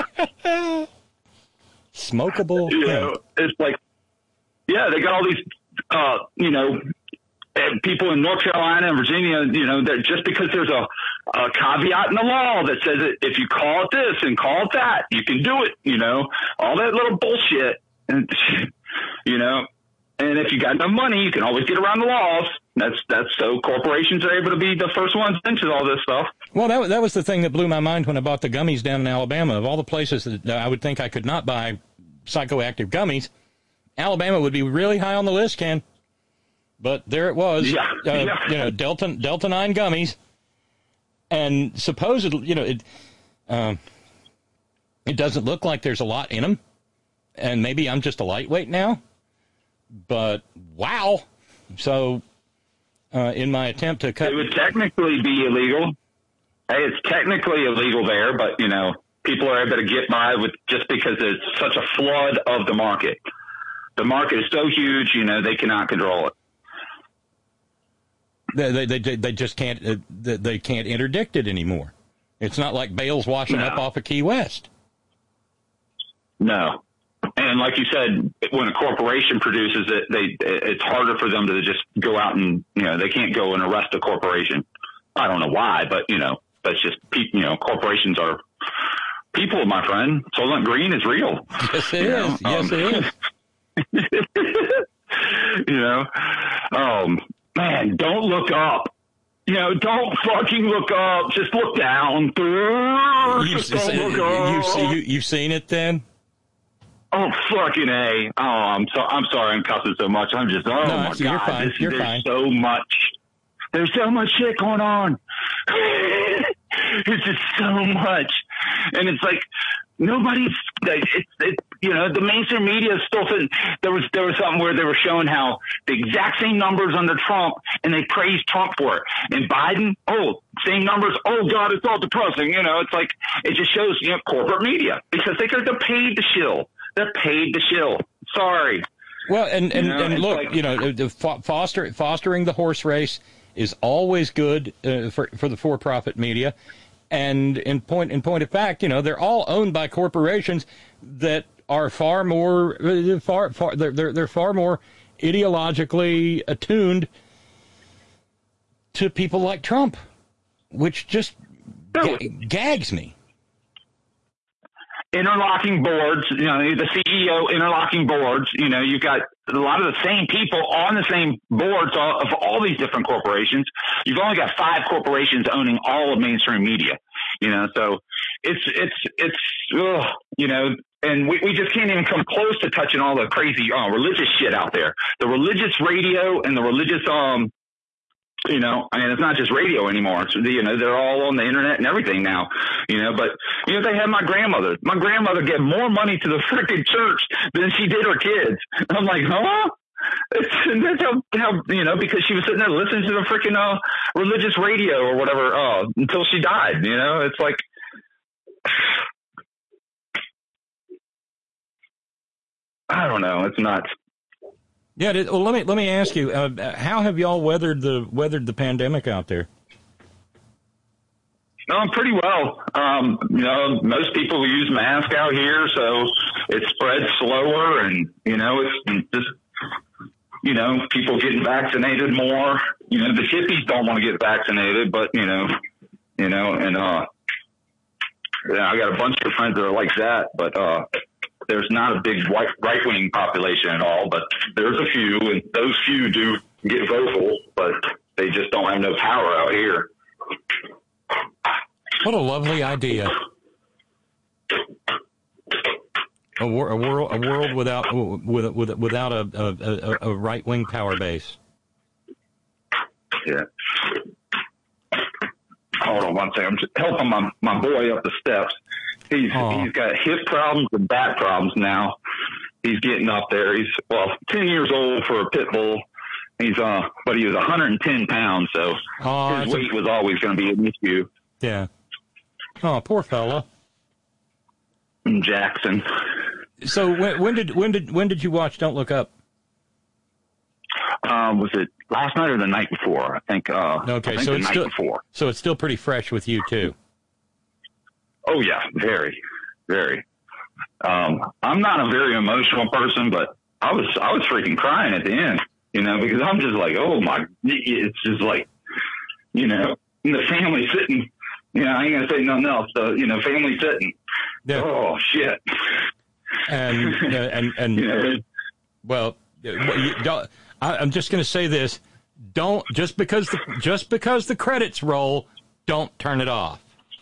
fuckers. Smokable you hemp. know, it's like, yeah, they got all these uh, you know, people in North Carolina and Virginia, you know, that just because there's a, a caveat in the law that says that if you call it this and call it that, you can do it, you know, all that little bullshit. And, you know, and if you got enough money, you can always get around the laws. That's that's so corporations are able to be the first ones into all this stuff. Well, that that was the thing that blew my mind when I bought the gummies down in Alabama. Of all the places that I would think I could not buy psychoactive gummies, Alabama would be really high on the list, Ken. But there it was, yeah, uh, yeah. you know, Delta Delta nine gummies, and supposedly, you know, it um, it doesn't look like there's a lot in them, and maybe I'm just a lightweight now, but wow. So, uh, in my attempt to cut, it would technically be illegal. Hey, it's technically illegal there, but you know, people are able to get by with just because it's such a flood of the market. The market is so huge, you know, they cannot control it. They they they just can't uh, they can't interdict it anymore. It's not like bales washing No. up off of Key West. No, and like you said, when a corporation produces it, they it's harder for them to just go out and you know they can't go and arrest a corporation. I don't know why, but you know that's just you know corporations are people, my friend. Soylent Green is real. Yes, it You is. know, Yes, um, it is. you know, um, man, don't look up. You know, don't fucking look up. Just look down. You've, Just don't look you, up. you've, seen, you, you've seen it then? Oh, fucking A. Oh, I'm so I'm sorry I'm cussing so much. I'm just, oh, No, my it's- you're God. fine. This, You're there's fine. so much. There's so much shit going on. It's just so much. And it's like, nobody's, it's, it, you know, the mainstream media is still saying, there was, there was something where they were showing how the exact same numbers under Trump and they praised Trump for it. And Biden, oh, same numbers. Oh God, it's all depressing. You know, it's like, it just shows, you know, corporate media because they, they're paid to shill. They're paid to shill. Sorry. Well, and, and, You know, and it's look, like- you know, the fo- foster, fostering the horse race is always good uh, for for the for-profit media. And in point in point of fact, you know, they're all owned by corporations that are far more uh, far far they're they're, they're far more ideologically attuned to people like Trump, which just ga- gags me. Interlocking boards, you know, the C E O interlocking boards, you know, you've got a lot of the same people on the same boards of all these different corporations. You've only got five corporations owning all of mainstream media, you know, so it's, it's, it's, ugh, you know, and we, we just can't even come close to touching all the crazy uh, religious shit out there. The religious radio and the religious, um, you know, I mean, it's not just radio anymore. It's, you know, they're all on the internet and everything now, you know, but, you know, they had my grandmother. My grandmother gave more money to the freaking church than she did her kids. And I'm like, huh? It's, that's how, how, you know, because she was sitting there listening to the freaking uh, religious radio or whatever uh, until she died, you know? It's like, I don't know. It's nuts. Yeah. It, well, let me let me ask you, uh, how have y'all weathered the weathered the pandemic out there? No, pretty well. Um, you know, most people use masks out here, so it spreads slower, and you know, it's just you know, people getting vaccinated more. You know, the hippies don't want to get vaccinated, but you know, you know, and uh, yeah, I got a bunch of friends that are like that, but uh. There's not a big white right-wing population at all, but there's a few, and those few do get vocal, but they just don't have no power out here. What a lovely idea. A, wor- a world, a world without, with, with, without a, a, a, a right-wing power base. Yeah. Hold on one second. I'm just helping my, my boy up the steps. He's Aww. he's got hip problems and back problems now. He's getting up there. He's well ten years old for a pit bull. He's uh, but he was one hundred ten pounds, so Oh, his that's a- weight was always going to be an issue. Yeah. Oh, poor fella. In Jackson. So when, when did when did when did you watch Don't Look Up? Um, was it last night or the night before? I think. Uh, Okay, I think so the it's night still before. so it's still pretty fresh with you too. Oh yeah, very, very. Um, I'm not a very emotional person, but I was I was freaking crying at the end. you know, because I'm just like, oh my, it's just like, you know, the family sitting, you know, I ain't gonna say nothing else. So, you know, family sitting. Yeah. Oh shit. And uh, and and you know, well, you don't, I, I'm just gonna say this: don't just because the just because the credits roll, don't turn it off,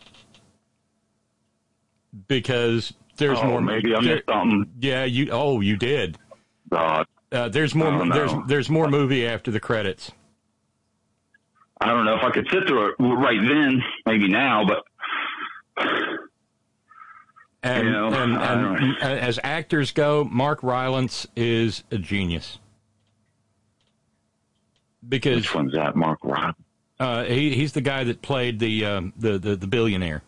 because there's oh, more. Maybe I missed there, something. Yeah, you. Oh, you did. God. Uh, there's more. There's there's more movie after the credits. I don't know if I could sit through it right then, maybe now, but and, you know, and, and as actors go, Mark Rylance is a genius. Because which one's that, Mark Rylance? Uh, he he's the guy that played the um, the, the the billionaire.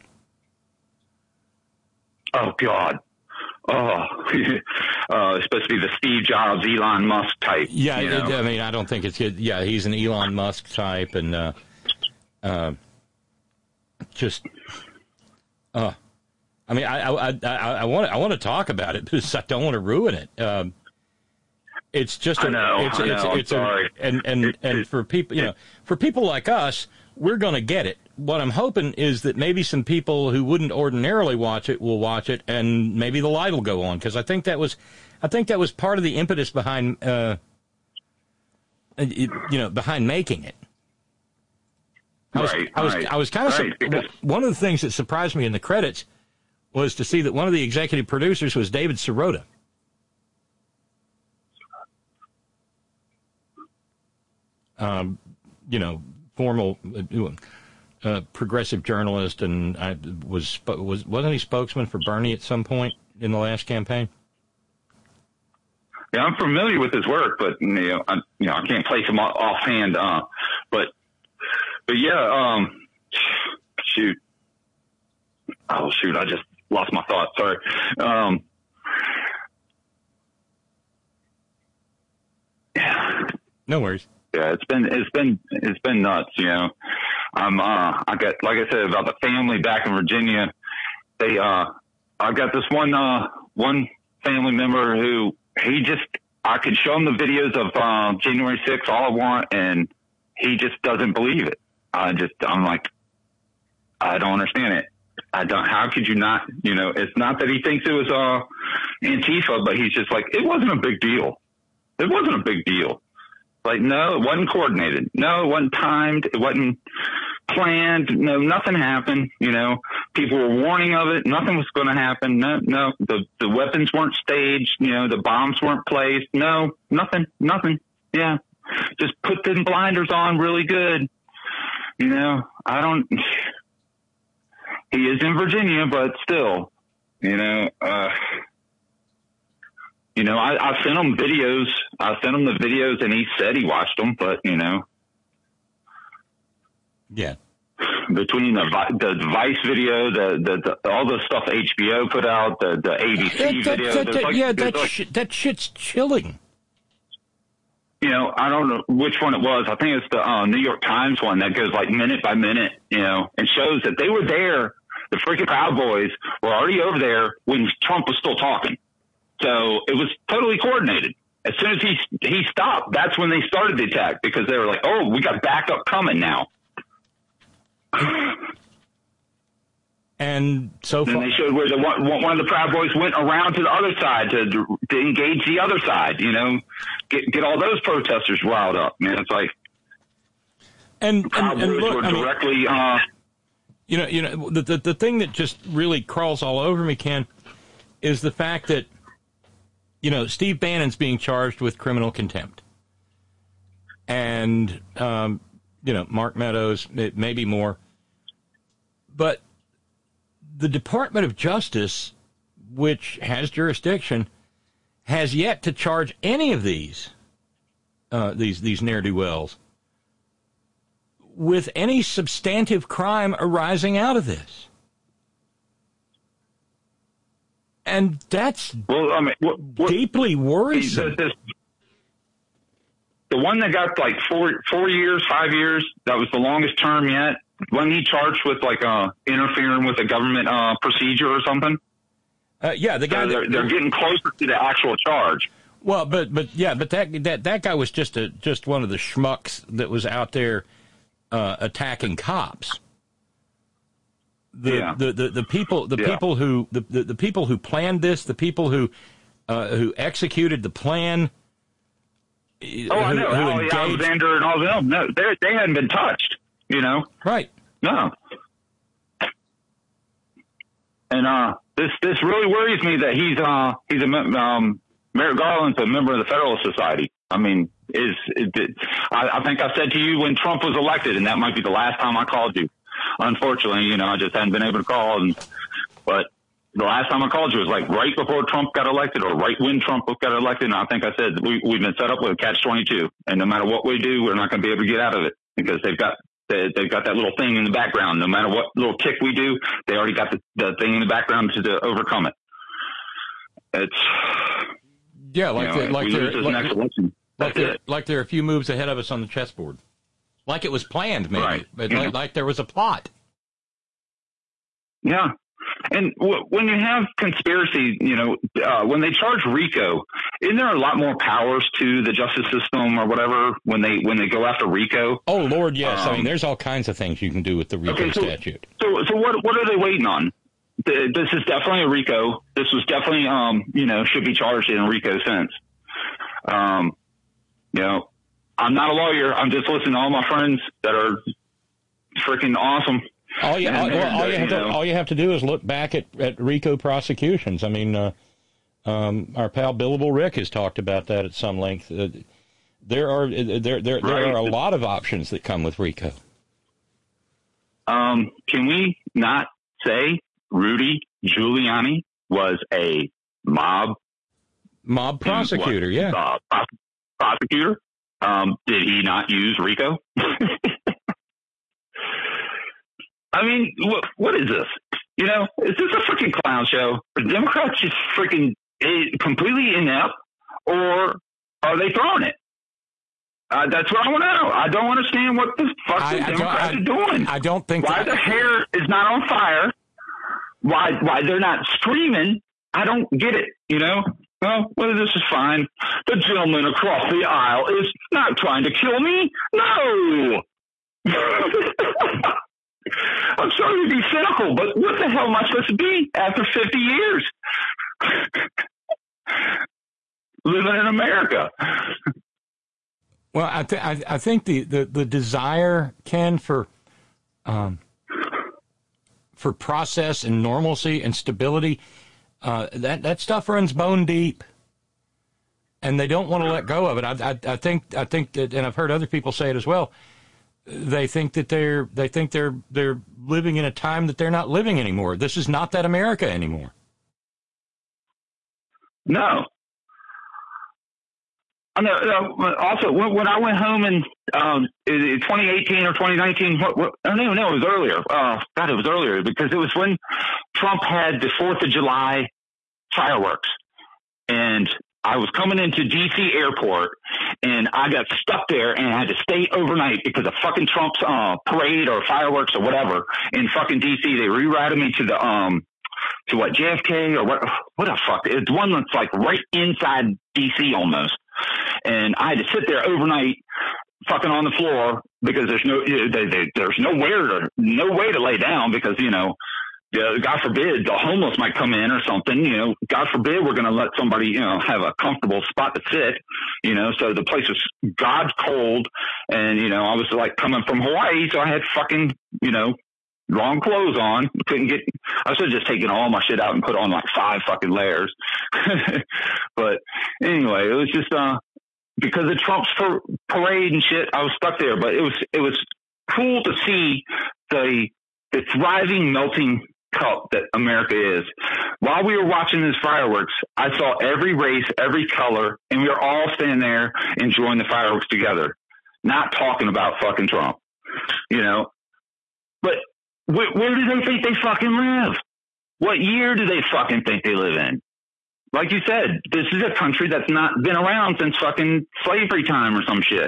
Oh God. Oh, uh, it's supposed to be the Steve Jobs, Elon Musk type. Yeah, you know? it, I mean, I don't think it's good. Yeah, he's an Elon Musk type, and uh, uh, just, uh, I mean, I I I, I want I want to talk about it because I don't want to ruin it. Um, it's just, a, I know, it's, I know, it's, I'm it's sorry. A, and and it, and it, for people, you it, know, for people like us, we're going to get it. What I'm hoping is that maybe some people who wouldn't ordinarily watch it will watch it, and maybe the light will go on, because I think that was, I think that was part of the impetus behind, uh, it, you know, behind making it. I was, right, I was, right, I was kind of right, because one of the things that surprised me in the credits was to see that one of the executive producers was David Sirota. Um, you know, formal. Uh, Uh, progressive journalist, and I was was wasn't he spokesman for Bernie at some point in the last campaign? Yeah, I'm familiar with his work, but you know, I, you know, I can't place him offhand. Uh, but, but yeah, um, shoot, oh shoot, I just lost my thought. Sorry. Um, yeah. No worries. Yeah, it's been it's been it's been nuts, you know. I'm uh I got like I said about the family back in Virginia. They uh I got this one uh one family member who he just I could show him the videos of uh, January sixth all I want, and he just doesn't believe it. I just I'm like I don't understand it. I don't. How could you not? You know, it's not that he thinks it was uh Antifa, but he's just like it wasn't a big deal. It wasn't a big deal. Like, no, it wasn't coordinated. No, it wasn't timed. It wasn't planned. No, nothing happened. You know, people were warning of it. Nothing was going to happen. No, no, the, the weapons weren't staged. You know, the bombs weren't placed. No, nothing, nothing. Yeah. Just put them blinders on really good. You know, I don't, he is in Virginia, but still, you know, uh, You know, I, I sent him videos. I sent him the videos, and he said he watched them. But you know, yeah, between the the Vice video, the, the, the all the stuff H B O put out, the the A B C that, video, that, that, like, yeah, that like, sh- that shit's chilling. You know, I don't know which one it was. I think it's the uh, New York Times one that goes like minute by minute. You know, and shows that they were there. The freaking Proud Boys were already over there when Trump was still talking. So it was totally coordinated. As soon as he he stopped, that's when they started the attack, because they were like, "Oh, we got backup coming now." And so far, and they showed where the one, one of the Proud Boys went around to the other side to to engage the other side. You know, get get all those protesters riled up. Man, it's like, and and, and look, were I mean, directly. Uh, you know, you know, the, the the thing that just really crawls all over me, Ken, is the fact that, you know, Steve Bannon's being charged with criminal contempt. And, um, you know, Mark Meadows, maybe more. But the Department of Justice, which has jurisdiction, has yet to charge any of these, uh, these, these ne'er-do-wells with any substantive crime arising out of this. And that's well, I mean, what, what, deeply worrisome. The, the one that got like four four years, five years, that was the longest term yet. Wasn't he charged with like uh, interfering with a government uh, procedure or something? Uh, yeah, the guy. So they're, that, they're getting closer to the actual charge. Well, but but yeah, but that that that guy was just a just one of the schmucks that was out there uh, attacking cops. The, yeah. the, the the people the yeah. people who the, the, the people who planned this, the people who uh, who executed the plan. Oh, who, I know. who Holly engaged... Alexander and all of them. No, they they hadn't been touched. You know. Right. No. And uh, this this really worries me that he's uh he's a um Merrick Garland's a member of the Federalist Society. I mean, is it, it, I, I think I said to you when Trump was elected, and that might be the last time I called you. Unfortunately, you know, I just hadn't been able to call. And but the last time I called you was like right before Trump got elected, or right when Trump got elected. And I think I said we, we've been set up with a catch twenty-two, and no matter what we do, we're not going to be able to get out of it because they've got. They've got that little thing in the background. No matter what little tick we do, they already got the, the thing in the background to, to overcome it. It's yeah, like you know, the, like they're like, like they're like they're a few moves ahead of us on the chessboard, like it was planned, maybe, right. but yeah. like, like there was a plot. Yeah. And w- when you have conspiracy, you know, uh, when they charge RICO, isn't there a lot more powers to the justice system or whatever when they when they go after RICO? Oh, Lord, yes. Um, I mean, there's all kinds of things you can do with the RICO okay, so, statute. So, so what what are they waiting on? The, this is definitely a RICO. This was definitely, um, you know, should be charged in a RICO sense. Um, you know, I'm not a lawyer. I'm just listening to all my friends that are freaking awesome. All you, all, well, all, you have to, all you have to do is look back at, at RICO prosecutions. I mean, uh, um, our pal Billable Rick has talked about that at some length. Uh, there are there there right. there are a lot of options that come with RICO. Um, can we not say Rudy Giuliani was a mob mob prosecutor? what, yeah, uh, prosecutor. Um, did he not use RICO? I mean, what, what is this? You know, is this a freaking clown show? Are Democrats just freaking completely inept, or are they throwing it? Uh, that's what I want to know. I don't understand what the fuck I, the I Democrats I, are doing. I don't think why that... the hair is not on fire. Why why they're not screaming? I don't get it. You know. Well, well, this is fine. The gentleman across the aisle is not trying to kill me. No. I'm sorry to be cynical, but what the hell am I supposed to be after fifty years living in America? Well, I, th- I, I think the, the, the desire, Ken, for um, for process and normalcy and stability, uh, that that stuff runs bone deep, and they don't want to let go of it. I, I, I think I think that, and I've heard other people say it as well. They think that they're they think they're they're living in a time that they're not living anymore. This is not that America anymore. No. I know, also, when I went home in um, twenty eighteen or twenty nineteen, what, what, I don't even know, it was earlier. Uh, God, it was earlier because it was when Trump had the fourth of July fireworks. And I was coming into D C airport and I got stuck there and I had to stay overnight because of fucking Trump's uh, parade or fireworks or whatever in fucking D C. They rerouted me to the, um, to what, J F K or what, what the fuck? It's one that's like right inside D C almost. And I had to sit there overnight fucking on the floor because there's no, they, they, there's nowhere to, no way to lay down because, you know, Uh, God forbid the homeless might come in or something, you know, God forbid we're going to let somebody, you know, have a comfortable spot to sit, you know, so the place was God cold. And, you know, I was like coming from Hawaii. So I had fucking, you know, wrong clothes on. Couldn't get, I should have just taken all my shit out and put on like five fucking layers. But anyway, it was just, uh, because of Trump's par- parade and shit, I was stuck there, but it was, it was cool to see the, the thriving, melting cup that America is. While we were watching these fireworks, I saw every race, every color, and we were all standing there enjoying the fireworks together, not talking about fucking Trump, you know. But where, where do they think they fucking live? What year do they fucking think they live in? Like you said, this is a country that's not been around since fucking slavery time or some shit.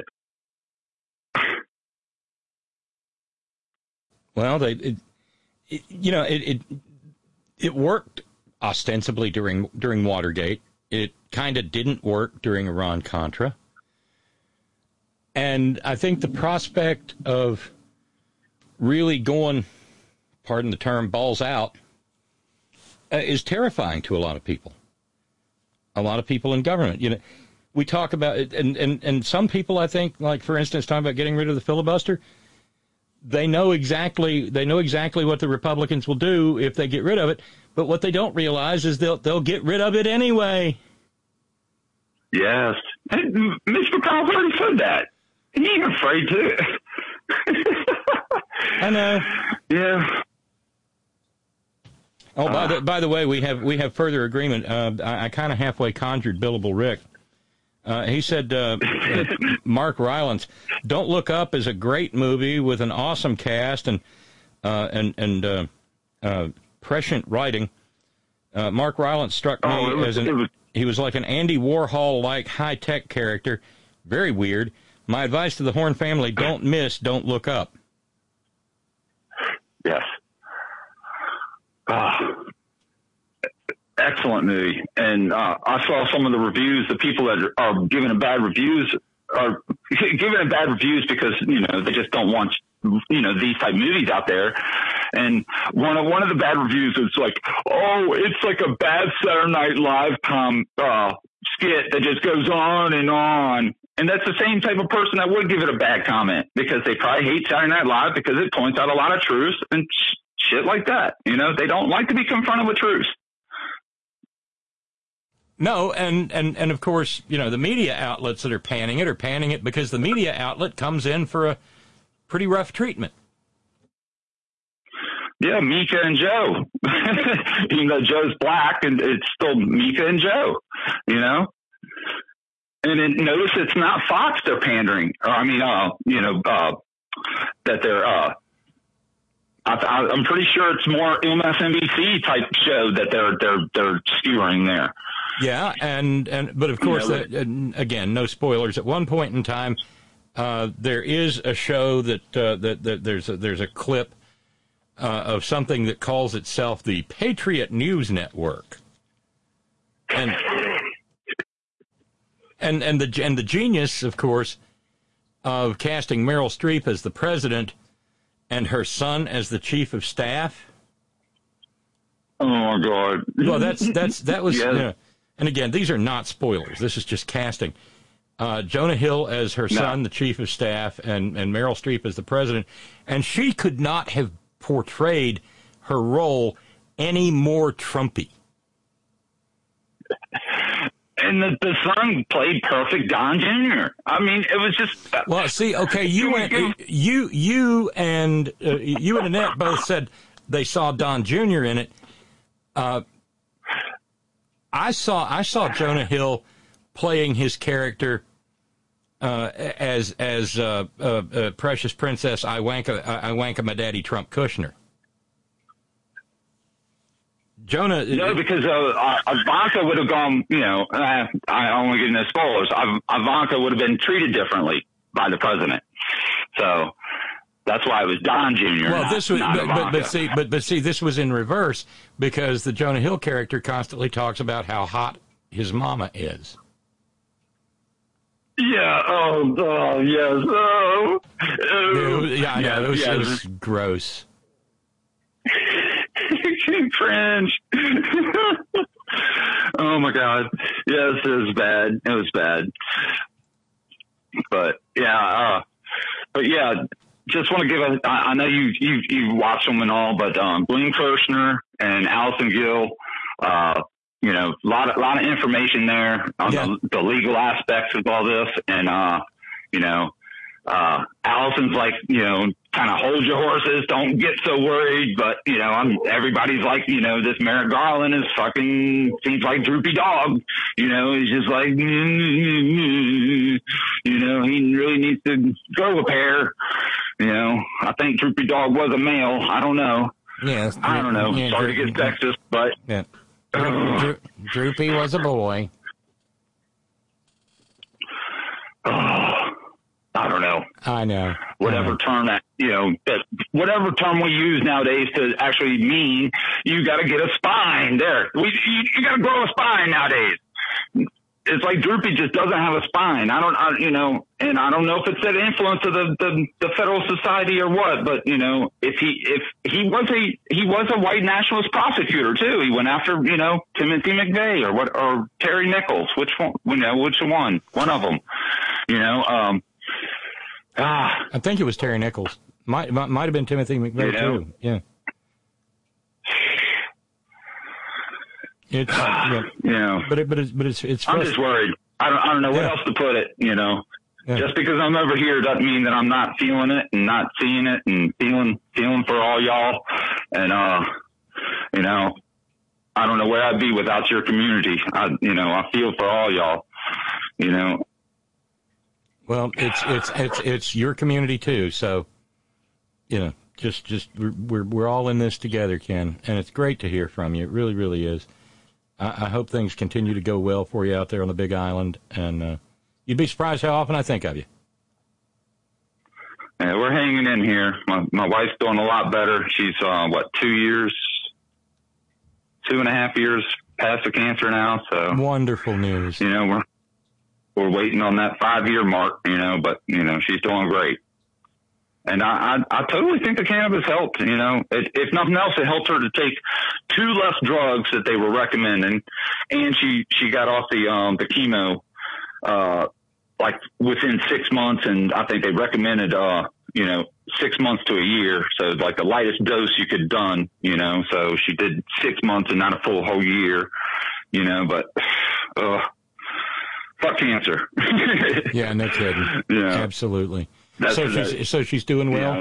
Well, they, it, it, you know, it, it it worked ostensibly during during Watergate. It kind of didn't work during Iran-Contra. And I think the prospect of really going, pardon the term, balls out, uh, is terrifying to a lot of people. A lot of people in government. You know, we talk about it, and, and, and some people, I think, like, for instance, talking about getting rid of the filibuster, they know exactly they know exactly what the Republicans will do if they get rid of it. But what they don't realize is they'll they'll get rid of it anyway. Yes. And Mitch McConnell's already said that. He ain't afraid to. I know. Yeah. Oh, by the by the way, we have we have further agreement. Uh, I, I kind of halfway conjured Billable Rick. Uh, he said, uh, uh, Mark Rylance, Don't Look Up is a great movie with an awesome cast and uh, and and uh, uh, prescient writing. Uh, Mark Rylance struck me oh, was, as an was, he was like an Andy Warhol-like high-tech character, very weird. My advice to the Horn family: don't miss Don't Look Up. Yes. Uh, excellent movie. And uh, I saw some of the reviews. The people that are giving it bad reviews are giving it bad reviews because, you know, they just don't want, you know, these type movies out there. And one of one of the bad reviews is like, oh, it's like a bad Saturday Night Live com uh, skit that just goes on and on. And that's the same type of person that would give it a bad comment because they probably hate Saturday Night Live because it points out a lot of truths and shit like that. You know, they don't like to be confronted with truths. No, and, and, and of course, you know, the media outlets that are panning it are panning it because the media outlet comes in for a pretty rough treatment. Yeah, Mika and Joe. Even though Joe's black, and it's still Mika and Joe, you know? And then notice it's not Fox they're pandering. Or, I mean, uh, you know, uh, that they're, uh, I, I'm pretty sure it's more M S N B C type show that they're, they're, they're skewering there. Yeah, and, and but of course, you know, uh, again, no spoilers. At one point in time, uh, there is a show that, uh, that, that there's a, there's a clip uh, of something that calls itself the Patriot News Network, and and and the and the genius, of course, of casting Meryl Streep as the president and her son as the chief of staff. Oh my God! Well, that's that's that was. Yes. You know, and again, these are not spoilers. This is just casting. Uh, Jonah Hill as her no. son, the chief of staff, and, and Meryl Streep as the president. And she could not have portrayed her role any more Trumpy. And the, the son played perfect Don Junior I mean, it was just. Uh, well, see, okay, you went, you you and uh, you and Annette both said they saw Don Junior in it. Uh, I saw I saw Jonah Hill playing his character uh, as as uh, uh, uh, Precious Princess Ivanka Ivanka my daddy Trump Kushner. Jonah, no, because uh, Ivanka would have gone. You know, uh, I don't want to get into spoilers. Ivanka would have been treated differently by the president. So that's why it was Don Junior Well, not, this was, not but, but, but see, but but see, this was in reverse because the Jonah Hill character constantly talks about how hot his mama is. Yeah. Oh. Oh. Yes. Oh. It was, yeah. I know. It was, yes. it was gross. Cringe. Oh my God. Yes, it was bad. It was bad. But yeah. Uh, but yeah. Just want to give a, I, I know you, you, you watch them and all, but, um, Glenn Kirshner and Allison Gill, uh, you know, a lot of, lot of information there on yeah. the, the legal aspects of all this. And, uh, you know, uh, Allison's like, you know, kind of hold your horses. Don't get so worried. But, you know, I'm, everybody's like, you know, this Merrick Garland is fucking, seems like droopy dog. You know, he's just like, you know, he really needs to grow a pair. You know, I think Droopy Dog was a male. I don't know. Yes. I don't know. Yeah, Sorry to get sexist, but. Yeah. Dro- Droopy was a boy. Oh, I don't know. I know. Whatever I know. term that, you know, that whatever term we use nowadays to actually mean you got to get a spine there. We, you, you got to grow a spine nowadays. like Droopy just doesn't have a spine. I don't, I, you know, and I don't know if it's that influence of the, the, the Federal Society or what, but you know, if he, if he was a, he was a white nationalist prosecutor too. He went after, you know, Timothy McVeigh or what, or Terry Nichols, which one, you know, which one, one of them, you know, um, ah, I think it was Terry Nichols. Might, might, might have been Timothy McVeigh you know? too. Yeah. It's, yeah. You know, but it, but it's, but it's, it's. I'm just worried. I don't, I don't know yeah. what else to put it. You know, yeah. just because I'm over here doesn't mean that I'm not feeling it and not seeing it and feeling, feeling for all y'all. And, uh, you know, I don't know where I'd be without your community. I, you know, I feel for all y'all, you know. Well, it's, it's, it's, it's your community too. So, you know, just, just, we're, we're, we're all in this together, Ken. And it's great to hear from you. It really, really is. I hope things continue to go well for you out there on the Big Island, and uh, you'd be surprised how often I think of you. Yeah, we're hanging in here. My my wife's doing a lot better. She's uh, what two years, two and a half years past the cancer now. So wonderful news. You know, we're we're waiting on that five year mark. You know, but you know she's doing great. And I, I, I totally think the cannabis helped, you know, it, if nothing else, it helped her to take two less drugs that they were recommending. And she, she got off the, um, the chemo, uh, like within six months. And I think they recommended, uh, you know, six months to a year. So like the lightest dose you could done, you know, so she did six months and not a full whole year, you know, but, uh, fuck cancer. Yeah, no kidding. Yeah. Absolutely. That's so she's that, so she's doing well.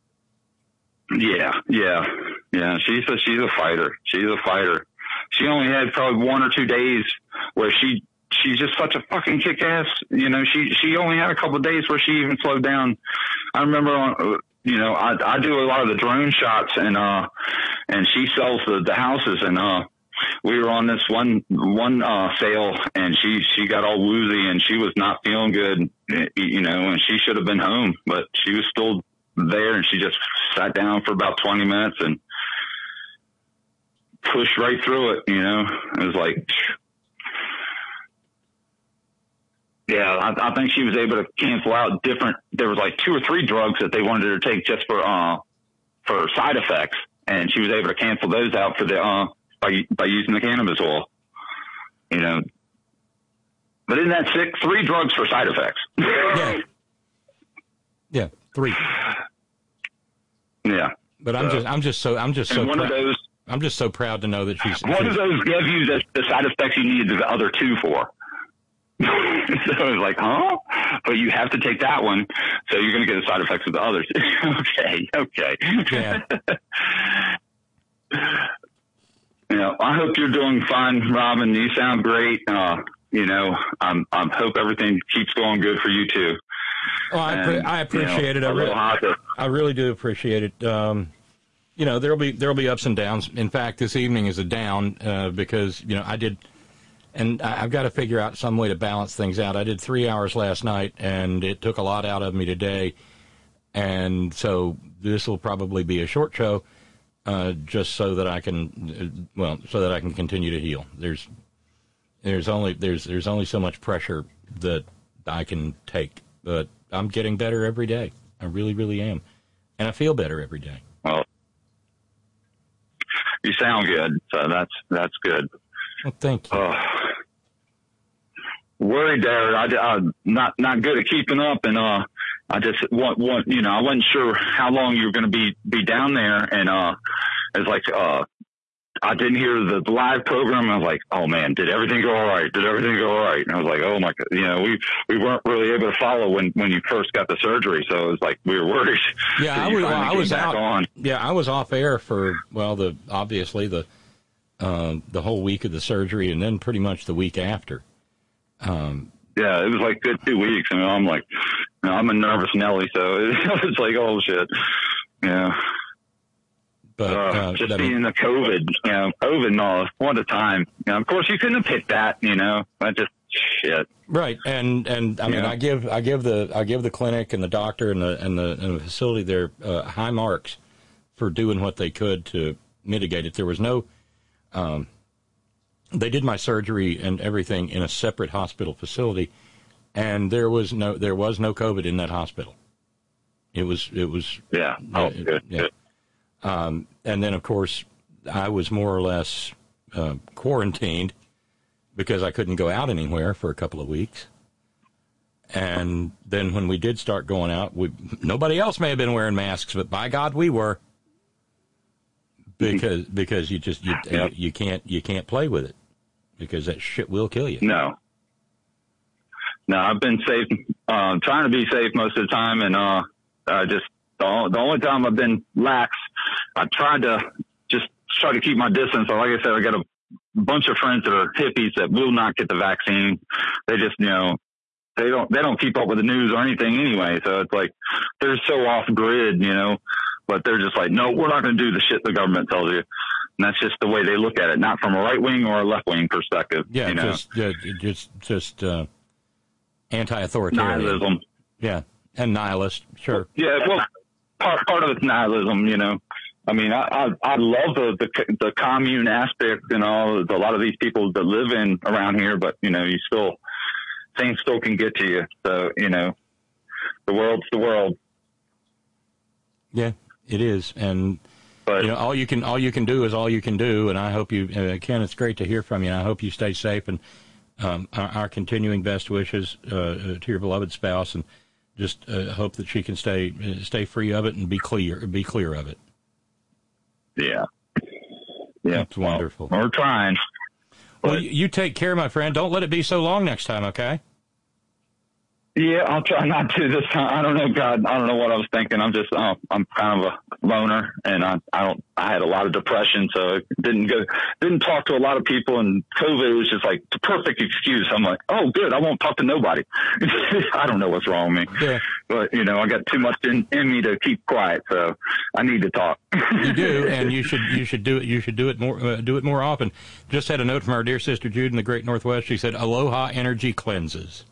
Yeah, yeah, yeah. She's a she's a fighter. She's a fighter. She only had probably one or two days where she she's just such a fucking kick ass. You know, she she only had a couple of days where she even slowed down. I remember on you know I I do a lot of the drone shots and uh and she sells the the houses and uh. We were on this one, one, uh, sale and she, she got all woozy and she was not feeling good, you know, and she should have been home, but she was still there and she just sat down for about twenty minutes and pushed right through it. You know, it was like, yeah, I, I think she was able to cancel out different, there was like two or three drugs that they wanted her to take just for, uh, for side effects. And she was able to cancel those out for the, uh, by by using the cannabis oil, you know. But isn't that sick? Three drugs for side effects. Yeah. Yeah, three. Yeah. But I'm so, just I'm just so I'm just so one prou- of those I'm just so proud to know that she's one she's, of those give you the, the side effects you needed the other two for. So it's like, huh? But you have to take that one, so you're gonna get the side effects of the others. okay, okay. Yeah. You know, I hope you're doing fine, Robin. You sound great. Uh, you know, I'm, I hope everything keeps going good for you too. Oh, I, and, pre- I appreciate you know, it. I really, I really do appreciate it. Um, you know, there'll be there'll be ups and downs. In fact, this evening is a down uh, because you know I did, and I, I've got to figure out some way to balance things out. I did three hours last night, and it took a lot out of me today, and so this will probably be a short show. Uh, just so that I can, well, so that I can continue to heal. There's, there's only there's there's only so much pressure that I can take, but I'm getting better every day. I really, really am, and I feel better every day. Well, you sound good, so that's that's good. Well, thank you. Uh, worried there. I, I'm not not good at keeping up, and uh. I just want, want, you know, I wasn't sure how long you were going to be, be down there. And, uh, it's like, uh, I didn't hear the live program. I was like, oh man, did everything go all right? Did everything go all right? And I was like, oh my God, you know, we, we weren't really able to follow when, when you first got the surgery. So it was like, we were worried. Yeah, I was, well, I was out. On. Yeah, I was off air for, well, the, obviously the, uh, the whole week of the surgery and then pretty much the week after. Um, yeah, it was like good two weeks. And I'm like, you know, I'm a nervous Nelly, so it's like, oh shit. Yeah. But, uh, uh, just I being mean, the COVID, you know, COVID and all, one at a time. You know, of course, you couldn't have picked that, you know. I just shit. Right, and and I mean, yeah. I give I give the I give the clinic and the doctor and the and the, and the facility their uh, high marks for doing what they could to mitigate it. There was no, um, they did my surgery and everything in a separate hospital facility, and there was no there was no COVID in that hospital. It was it was Yeah. Oh, uh, good. yeah. good. Um, and then of course I was more or less uh, quarantined because I couldn't go out anywhere for a couple of weeks. And then when we did start going out, we nobody else may have been wearing masks, but by God, we were. Because because you just you Yep. you can't you can't play with it because that shit will kill you. No. No, I've been safe, uh, trying to be safe most of the time. And, uh, uh, just the, o- the only time I've been lax, I tried to just try to keep my distance. So like I said, I got a bunch of friends that are hippies that will not get the vaccine. They just, you know, they don't, they don't keep up with the news or anything anyway. So it's like, they're so off grid, you know, but they're just like, no, we're not going to do the shit the government tells you. And that's just the way they look at it, not from a right wing or a left wing perspective. Yeah, you know? just uh, just just uh, anti-authoritarian. Nihilism. Yeah, and nihilist. Sure. Yeah, well, part part of it's nihilism, you know. I mean, I I, I love the, the the commune aspect and all. A lot of these people that live in around here, but you know, you still things still can get to you. So you know, the world's the world. Yeah, it is, and But you know, all you can all you can do is all you can do. And I hope you, uh, Ken. It's great to hear from you. And I hope you stay safe. And um, our, our continuing best wishes uh, uh, to your beloved spouse, and just uh, hope that she can stay uh, stay free of it and be clear be clear of it. yeah, yeah, That's wonderful. Well, we're trying. Well, But- you, you take care, my friend. Don't let it be so long next time, okay? Yeah, I'll try not to this time. I don't know, God. I don't know what I was thinking. I'm just, oh, I'm kind of a loner, and I, I don't. I had a lot of depression, so it didn't go, didn't talk to a lot of people, and COVID was just like the perfect excuse. I'm like, oh, good. I won't talk to nobody. I don't know what's wrong with me, Yeah. but you know, I got too much in, in me to keep quiet, so I need to talk. You do, and you should you should do it. You should do it more uh, do it more often. Just had a note from our dear sister Jude in the Great Northwest. She said, "Aloha energy cleanses."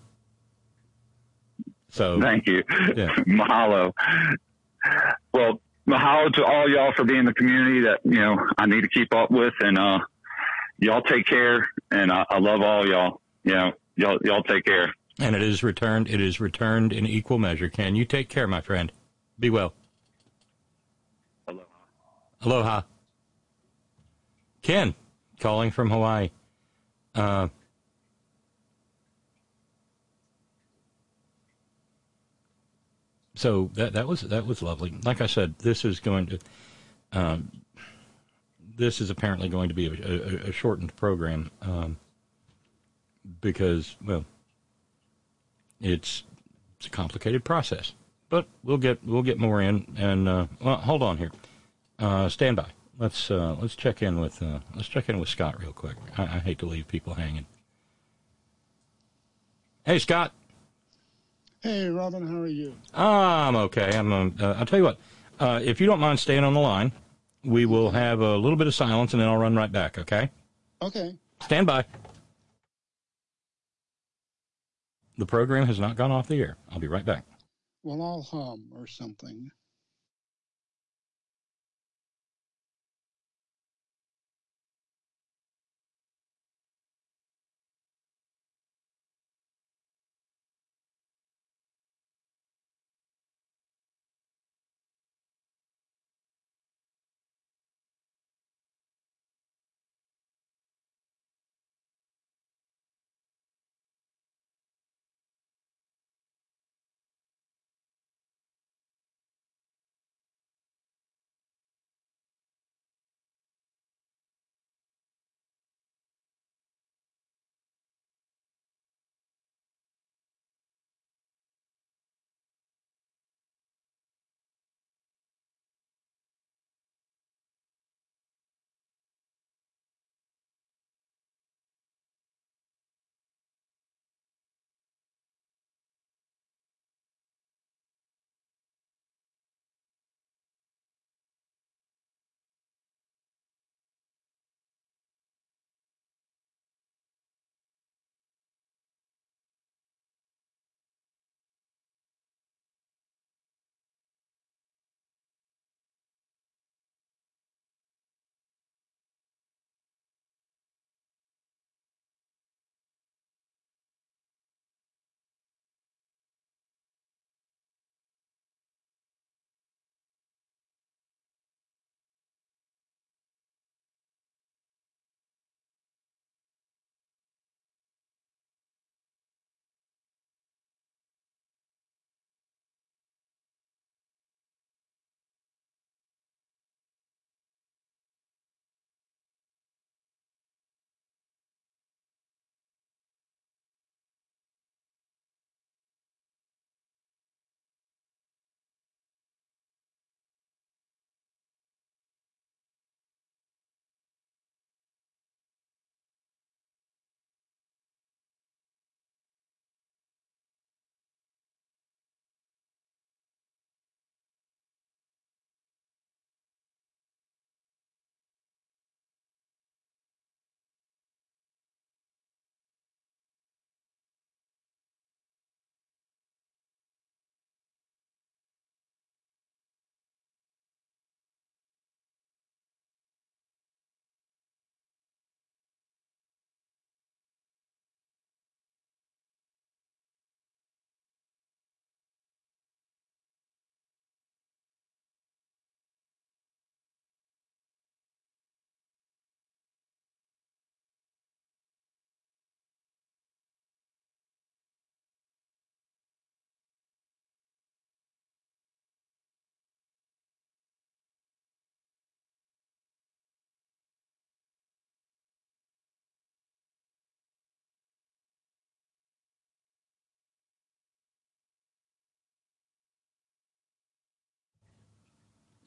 So Thank you. Yeah. Mahalo. Well, mahalo to all y'all for being the community that, you know, I need to keep up with, and, uh, y'all take care, and I, I love all y'all. You know, y'all, y'all take care. and it is returned. It is returned in equal measure. Ken, you take care, my friend. Be well. Aloha. Aloha. Ken, calling from Hawaii. Uh, so that that was that was lovely. Like I said, this is going to um, this is apparently going to be a, a, a shortened program um, because, well, it's it's a complicated process. But we'll get we'll get more in. And uh, well, hold on here. Uh, stand by. Let's uh, let's check in with uh, let's check in with Scott real quick. I, I hate to leave people hanging. Hey, Scott. Hey, Robin, how are you? I'm okay. I'm. Um, uh, I'll tell you what. Uh, if you don't mind staying on the line, we will have a little bit of silence, and then I'll run right back. Okay? Okay. Stand by. The program has not gone off the air. I'll be right back. Well, I'll hum or something.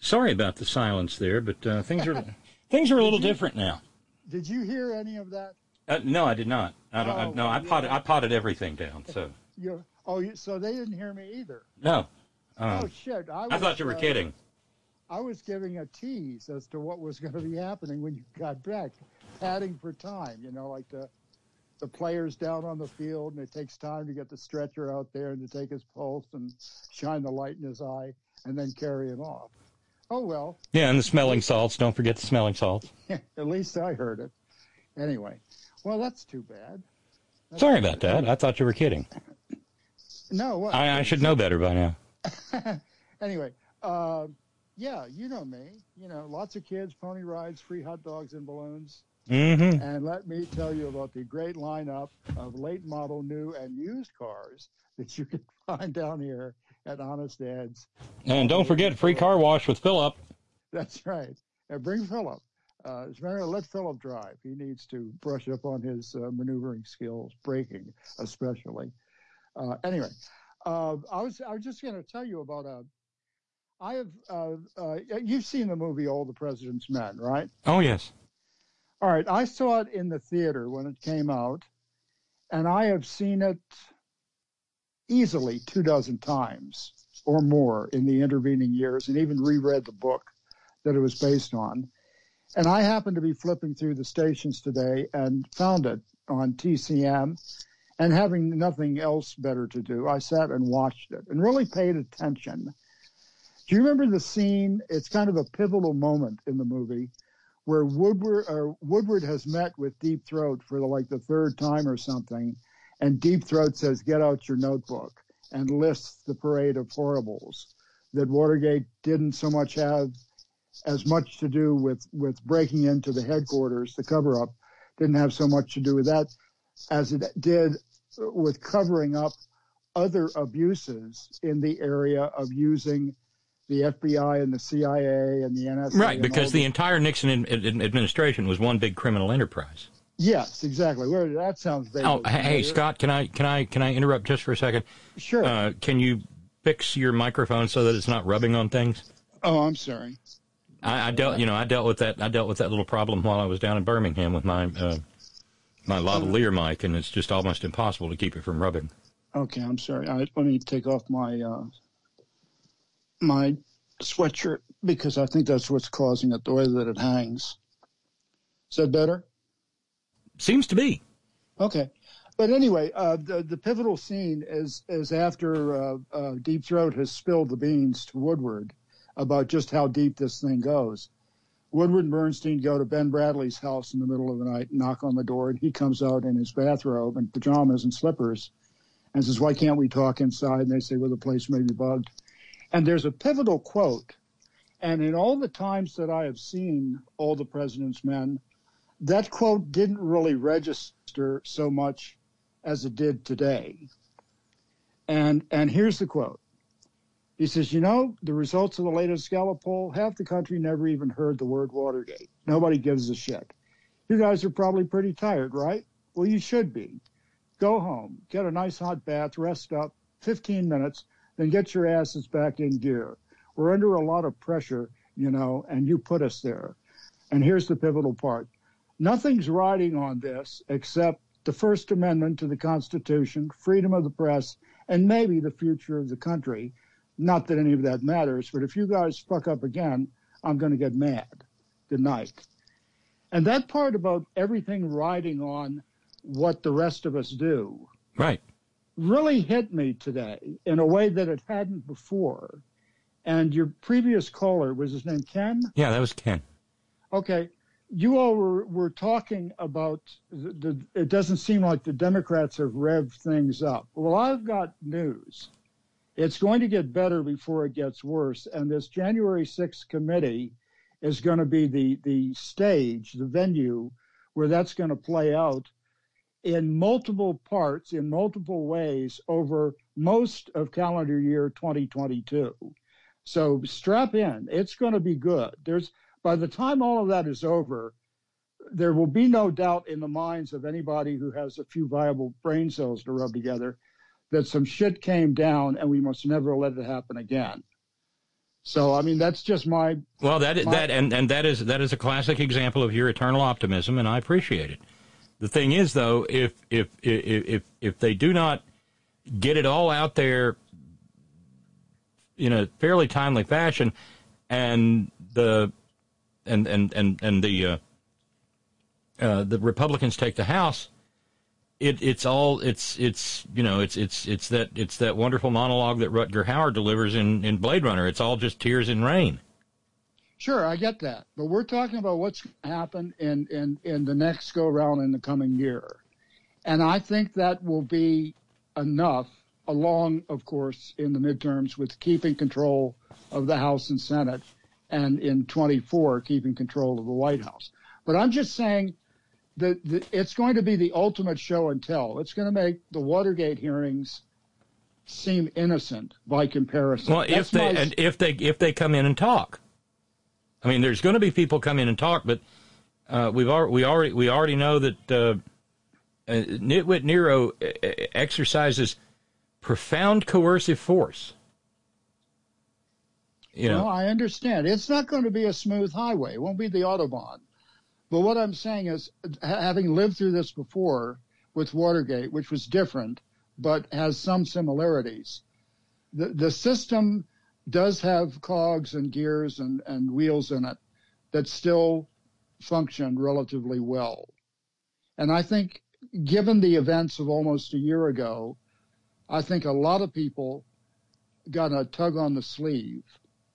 Sorry about the silence there, but uh, things are things are a little Did you- different now. Did you hear any of that? Uh, no, I did not. I don't. I, Oh, no, I yeah. potted. I potted everything down. So You, oh, you, so they didn't hear me either. no. Uh, oh shit! I, was, I thought you were uh, kidding. I was giving a tease as to what was going to be happening when you got back, padding for time. You know, like the the players down on the field, and it takes time to get the stretcher out there and to take his pulse and shine the light in his eye, and then carry him off. Oh well. Yeah, and the smelling salts. Don't forget the smelling salts. At least I heard it. Anyway, well, that's too bad. That's Sorry about that. I thought you were kidding. No, what? I, I should know better by now. Anyway, uh, yeah, you know me. You know, lots of kids, pony rides, free hot dogs and balloons. Mm-hmm. And let me tell you about the great lineup of late model, new, and used cars that you can find down here at Honest Ed's. And don't forget free car wash with Philip. That's right. And bring Philip. Uh, as a matter of let Philip drive. He needs to brush up on his uh, maneuvering skills, braking especially. Uh, anyway, uh, I was I was just going to tell you about a. I have uh, uh, you've seen the movie All the President's Men, right? Oh yes. All right, I saw it in the theater when it came out, and I have seen it easily two dozen times or more in the intervening years, and even reread the book that it was based on. And I happened to be flipping through the stations today and found it on T C M, and having nothing else better to do, I sat and watched it and really paid attention. Do you remember the scene? It's kind of a pivotal moment in the movie where Woodward, or Woodward has met with Deep Throat for the, like the third time or something, and Deep Throat says, "Get out your notebook," and lists the parade of horribles that Watergate didn't so much have as much to do with, with breaking into the headquarters, the cover-up, didn't have so much to do with that as it did with covering up other abuses in the area of using the F B I and the C I A and the N S A. Right, because the entire Nixon ad- ad- administration was one big criminal enterprise. Yes, exactly. Where that sounds vaguely Oh, hey, familiar. Scott, can I can I can I interrupt just for a second? Sure. Uh, can you fix your microphone so that it's not rubbing on things? Oh, I'm sorry. I, I dealt, you know, I dealt with that. I dealt with that little problem while I was down in Birmingham with my uh, my lavalier mic, and it's just almost impossible to keep it from rubbing. Okay, I'm sorry. I, let me take off my uh, my sweatshirt because I think that's what's causing it, the way that it hangs. Is that better? Seems to be. Okay. But anyway, uh, the, the pivotal scene is, is after uh, uh, Deep Throat has spilled the beans to Woodward about just how deep this thing goes. Woodward and Bernstein go to Ben Bradley's house in the middle of the night, knock on the door, and he comes out in his bathrobe and pajamas and slippers and says, "Why can't we talk inside?" And they say, "Well, the place may be bugged." And there's a pivotal quote. And in all the times that I have seen All the President's Men, that quote didn't really register so much as it did today. And and here's the quote. He says, "You know, the results of the latest Gallup poll, half the country never even heard the word Watergate. Nobody gives a shit. You guys are probably pretty tired, right? Well, you should be. Go home, get a nice hot bath, rest up, fifteen minutes, then get your asses back in gear. We're under a lot of pressure, you know, and you put us there." And here's the pivotal part. Nothing's riding on this except the First Amendment to the Constitution, freedom of the press, and maybe the future of the country. Not that any of that matters, but if you guys fuck up again, I'm going to get mad. Good night. And that part about everything riding on what the rest of us do Right. really hit me today in a way that it hadn't before. And your previous caller, was his name Ken? Yeah, that was Ken. Okay. You all were, were talking about the, the, it doesn't seem like the Democrats have revved things up. Well, I've got news. It's going to get better before it gets worse. And this January sixth committee is going to be the, the stage, the venue where that's going to play out in multiple parts, in multiple ways over most of calendar year twenty twenty-two. So strap in. It's going to be good. There's, by the time all of that is over, there will be no doubt in the minds of anybody who has a few viable brain cells to rub together that some shit came down and we must never let it happen again. So, I mean, that's just my... Well, that, my, that and, and that is that is a classic example of your eternal optimism, and I appreciate it. The thing is, though, if if if if, if they do not get it all out there in a fairly timely fashion, and the and and and, and the uh, uh, the Republicans take the House, it it's all it's it's you know it's it's it's that it's that wonderful monologue that Rutger Hauer delivers in, in Blade Runner. It's all just tears and rain. Sure, I get that, but we're talking about what's going to happen in, in, in the next go round in the coming year, and I think that will be enough, along, of course, in the midterms with keeping control of the House and Senate, and in twenty-four keeping control of the White House. But I'm just saying that it's going to be the ultimate show and tell. It's going to make the Watergate hearings seem innocent by comparison. Well, That's if they my... and if they if they come in and talk. I mean, there's going to be people come in and talk, but uh, we've al- we already we already know that uh, uh, Nitwit Nero exercises profound coercive force. You know, well, I understand. It's not going to be a smooth highway. It won't be the Autobahn. But what I'm saying is, having lived through this before with Watergate, which was different but has some similarities, the the system does have cogs and gears and, and wheels in it that still function relatively well. And I think, given the events of almost a year ago, I think a lot of people got a tug on the sleeve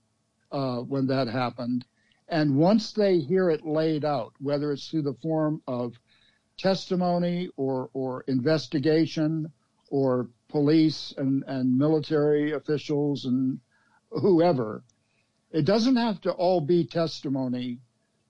uh, when that happened. And once they hear it laid out, whether it's through the form of testimony or, or investigation or police and, and military officials and whoever, it doesn't have to all be testimony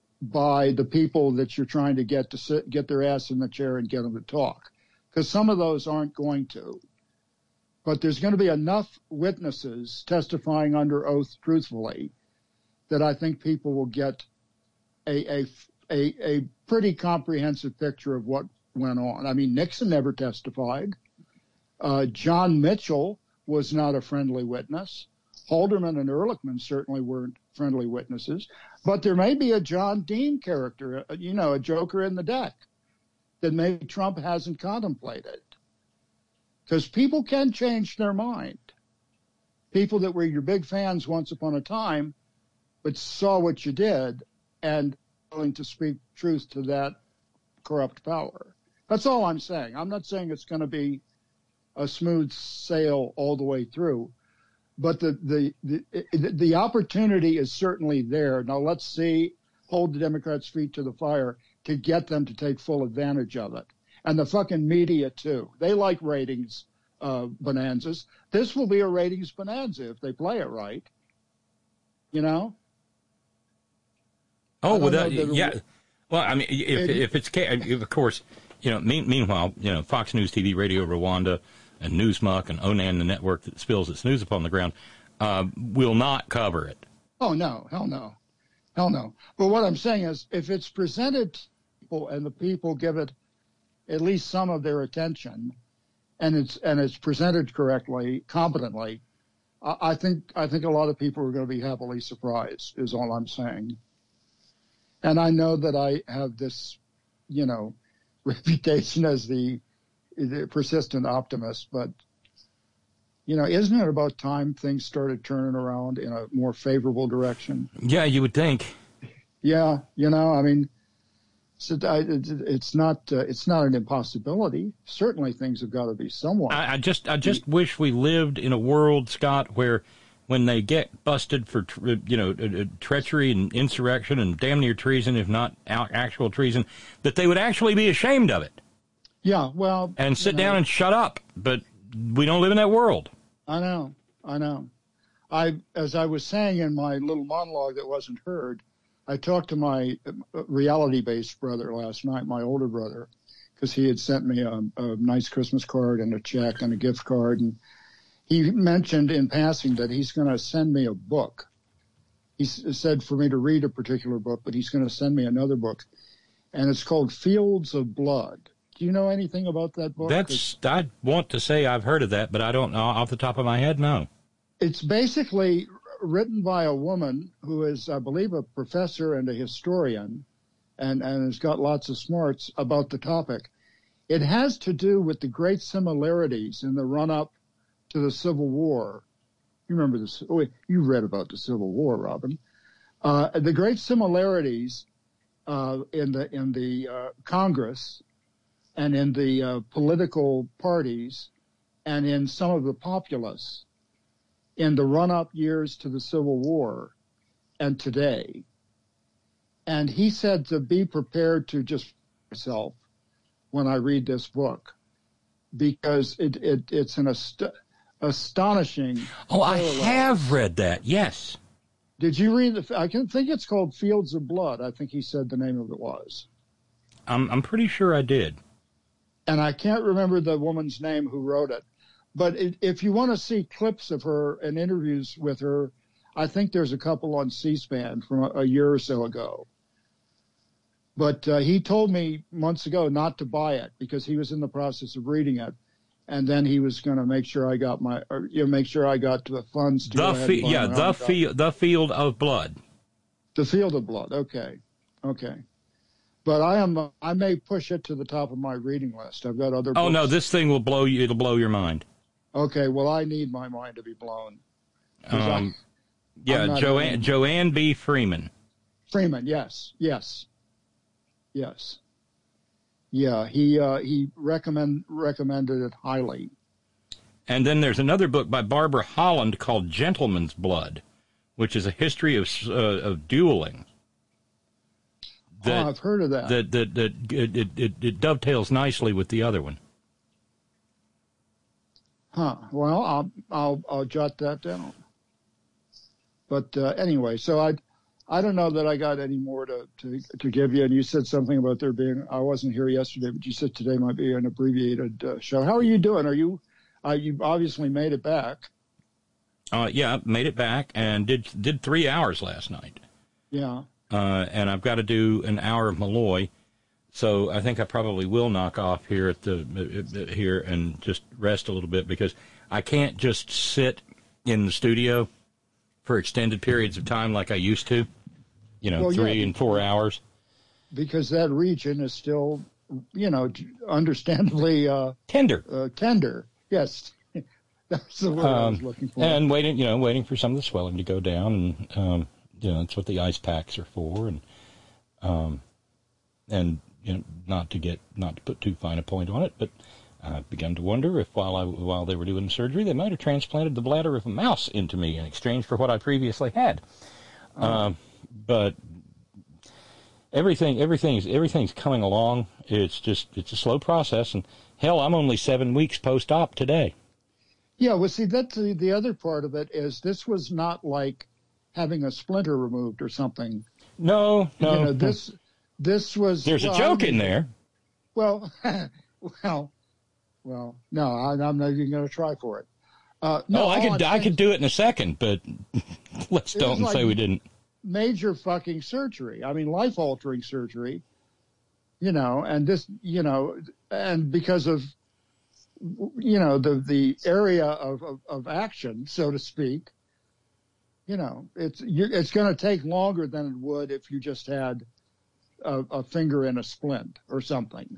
by the people that you're trying to get to sit, get their ass in the chair and get them to talk, because some of those aren't going to. But there's going to be enough witnesses testifying under oath truthfully that I think people will get a, a, a, a pretty comprehensive picture of what went on. I mean, Nixon never testified. Uh, John Mitchell was not a friendly witness. Haldeman and Ehrlichman certainly weren't friendly witnesses, but there may be a John Dean character, you know, a joker in the deck that maybe Trump hasn't contemplated. Because people can change their mind. People that were your big fans once upon a time, but saw what you did and willing to speak truth to that corrupt power. That's all I'm saying. I'm not saying it's going to be a smooth sail all the way through. But the, the the the opportunity is certainly there. Now let's see, hold the Democrats' feet to the fire to get them to take full advantage of it. And the fucking media, too. They like ratings uh, bonanzas. This will be a ratings bonanza if they play it right. You know? Oh, well, that, yeah. Well, I mean, if, if it's, if, of course, you know, mean, meanwhile, you know, Fox News T V, Radio Rwanda, and Newsmuck and Onan, the network that spills its news upon the ground, uh, will not cover it. Oh, no. Hell no. Hell no. But what I'm saying is, if it's presented to people and the people give it at least some of their attention, and it's and it's presented correctly, competently, I, I think I think a lot of people are going to be happily surprised, is all I'm saying. And I know that I have this, you know, reputation as the the persistent optimist, but, you know, isn't it about time things started turning around in a more favorable direction? Yeah, you would think. Yeah, you know, I mean, so I, it's not uh, it's not an impossibility. Certainly, things have got to be somewhat. I, I just I just yeah. wish we lived in a world, Scott, where when they get busted for you know treachery and insurrection and damn near treason, if not actual treason, that they would actually be ashamed of it. Yeah, well... And sit you know, down and shut up. But we don't live in that world. I know. I know. I, as I was saying in my little monologue that wasn't heard, I talked to my reality-based brother last night, my older brother, because he had sent me a, a nice Christmas card and a check and a gift card. And he mentioned in passing that he's going to send me a book. He said for me to read a particular book, but he's going to send me another book. And it's called Fields of Blood. Do you know anything about that book? That's I want to say I've heard of that, but I don't know off the top of my head. No. It's basically written by a woman who is, I believe, a professor and a historian, and, and has got lots of smarts about the topic. It has to do with the great similarities in the run-up to the Civil War. You remember this? Oh, you read about the Civil War, Robin. Uh, the great similarities uh, in the in the uh, Congress and in the uh, political parties and in some of the populace in the run-up years to the Civil War and today. And he said to be prepared to just myself when I read this book, because it, it it's an ast- astonishing. Oh, I parallel. have read that. Yes. Did you read the? I can think it's called Fields of Blood. I think he said the name of it was. I'm I'm pretty sure I did. And I can't remember the woman's name who wrote it. But it, if you want to see clips of her and interviews with her, I think there's a couple on C-SPAN from a, a year or so ago. But uh, he told me months ago not to buy it because he was in the process of reading it, and then he was going to make sure I got my, or, you know, make sure I got the funds to the go ahead fi- and buy yeah, my the own field, the Field of Blood. The Field of Blood. Okay, okay. But I am, I may push it to the top of my reading list. I've got other. Oh books. no, this thing will blow you. It'll blow your mind. Okay, well, I need my mind to be blown. Um, I, yeah, Joanne even... Joanne B. Freeman. Freeman, yes, yes, yes, yeah. He uh, he recommend recommended it highly. And then there's another book by Barbara Holland called Gentleman's Blood, which is a history of uh, of dueling. That, oh, I've heard of that. That that that it, it, it, it dovetails nicely with the other one. Huh. Well, I'll I'll I'll jot that down. But uh, anyway, so I I don't know that I got any more to, to to give you. And you said something about there being. I wasn't here yesterday, but you said today might be an abbreviated uh, show. How are you doing? Are you? Uh, you obviously made it back. Uh, yeah, made it back and did did three hours last night. Yeah. Uh, and I've got to do an hour of Malloy, so I think I probably will knock off here at the uh, here and just rest a little bit because I can't just sit in the studio for extended periods of time like I used to. You know, well, three yeah, and four hours. Because that region is still, you know, understandably uh, tender. Uh, tender, yes. That's the word um, I was looking for. And waiting, you know, waiting for some of the swelling to go down, and um, you know, that's what the ice packs are for, and um, and you know, not to get, not to put too fine a point on it, but I've begun to wonder if while I while they were doing the surgery, they might have transplanted the bladder of a mouse into me in exchange for what I previously had. Oh. Um, but everything, everything's everything's coming along. It's just it's a slow process, and hell, I'm only seven weeks post-op today. Yeah, well, see, that's the, the other part of it is this was not like having a splinter removed or something. No, no. You know, this this was. There's well, a joke I mean, in there. Well, well, well. No, I, I'm not even going to try for it. Uh, no, oh, I could I could do it in a second, but let's don't like say we didn't. Major fucking surgery. I mean, life altering surgery. You know, and this, you know, and because of. You know, the the area of, of, of action, so to speak, you know, it's you, it's going to take longer than it would if you just had a, a finger in a splint or something.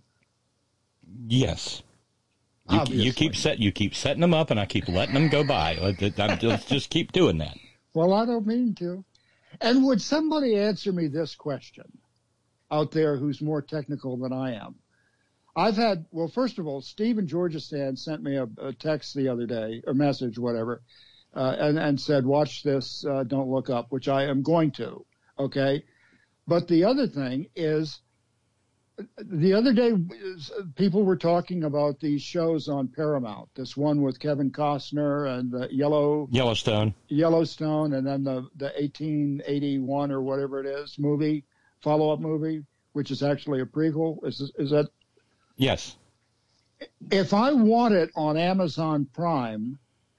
Yes. You, you keep set. You keep setting them up, and I keep letting them go by. Let's just keep doing that. Well, I don't mean to. And would somebody answer me this question out there who's more technical than I am? I've had, well, first of all, Steve in Georgistan sent me a, a text the other day, a message, whatever, uh, and, and said, watch this, uh, don't look up, which I am going to, okay? But the other thing is, the other day, people were talking about these shows on Paramount, this one with Kevin Costner and the Yellow... Yellowstone. Yellowstone, and then the, the eighteen eighty-one or whatever it is movie, follow-up movie, which is actually a prequel. Is, is that... Yes. If I want it on Amazon Prime,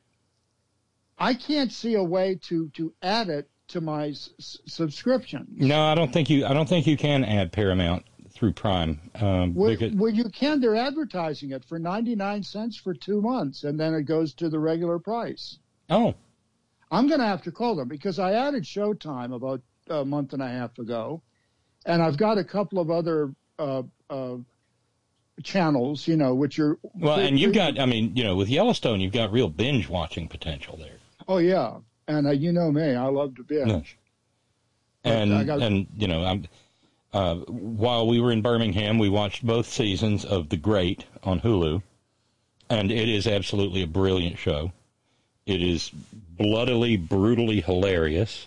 I can't see a way to, to add it to my s- subscription. No, I don't think you. I don't think you can add Paramount through Prime. Um, well, because... well, you can. They're advertising it for ninety-nine cents for two months, and then it goes to the regular price. Oh. I'm going to have to call them because I added Showtime about a month and a half ago, and I've got a couple of other uh, uh, channels, you know, which are well, and you've got, I mean, you know, with Yellowstone, you've got real binge watching potential there. Oh yeah, and uh, you know me, I love to binge. Yeah. And got, and you know, I'm. Uh, while we were in Birmingham, we watched both seasons of The Great on Hulu, and it is absolutely a brilliant show. It is bloodily, brutally hilarious.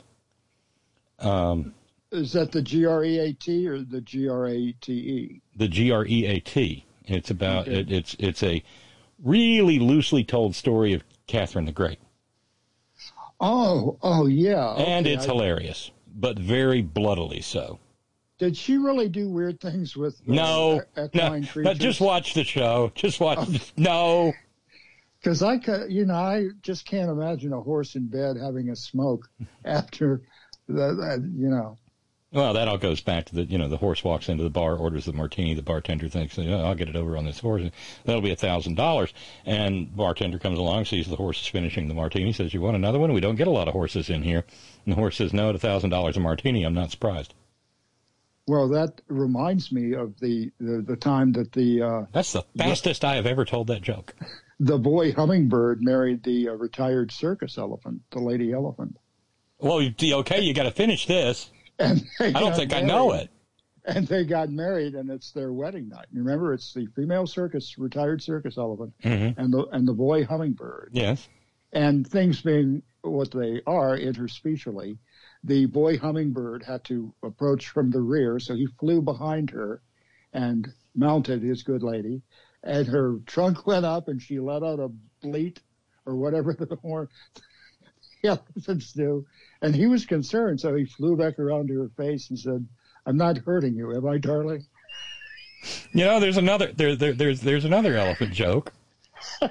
Um, is that the G R E A T or the G R A T E? The G R E A T. It's about okay. it, it's it's a really loosely told story of Catherine the Great. Oh, oh yeah, okay. And it's I, hilarious, but very bloodily so. Did she really do weird things with uh, no, equine no, creatures? no, just watch the show. Just watch. Oh. No. Because I, you know, I just can't imagine a horse in bed having a smoke after that, that, you know. Well, that all goes back to the, you know, the horse walks into the bar, orders the martini. The bartender thinks, oh, I'll get it over on this horse. That'll be a thousand dollars. And bartender comes along, sees the horse is finishing the martini, says, you want another one? We don't get a lot of horses in here. And the horse says, no, at a thousand dollars a martini. I'm not surprised. Well, that reminds me of the, the, the time that the... Uh, That's the fastest the, I have ever told that joke. The boy hummingbird married the uh, retired circus elephant, the lady elephant. Well, okay, you got to finish this. And I don't think married, I know it. And they got married, and it's their wedding night. Remember, it's the female circus, retired circus elephant, mm-hmm. and the and the boy hummingbird. Yes. And things being what they are interspecially, the boy hummingbird had to approach from the rear, so he flew behind her and mounted his good lady. And her trunk went up, and she let out a bleat or whatever the horn the elephants do. And he was concerned, so he flew back around to her face and said, "I'm not hurting you, am I, darling?" You know, there's another there, there there's there's another elephant joke. Uh,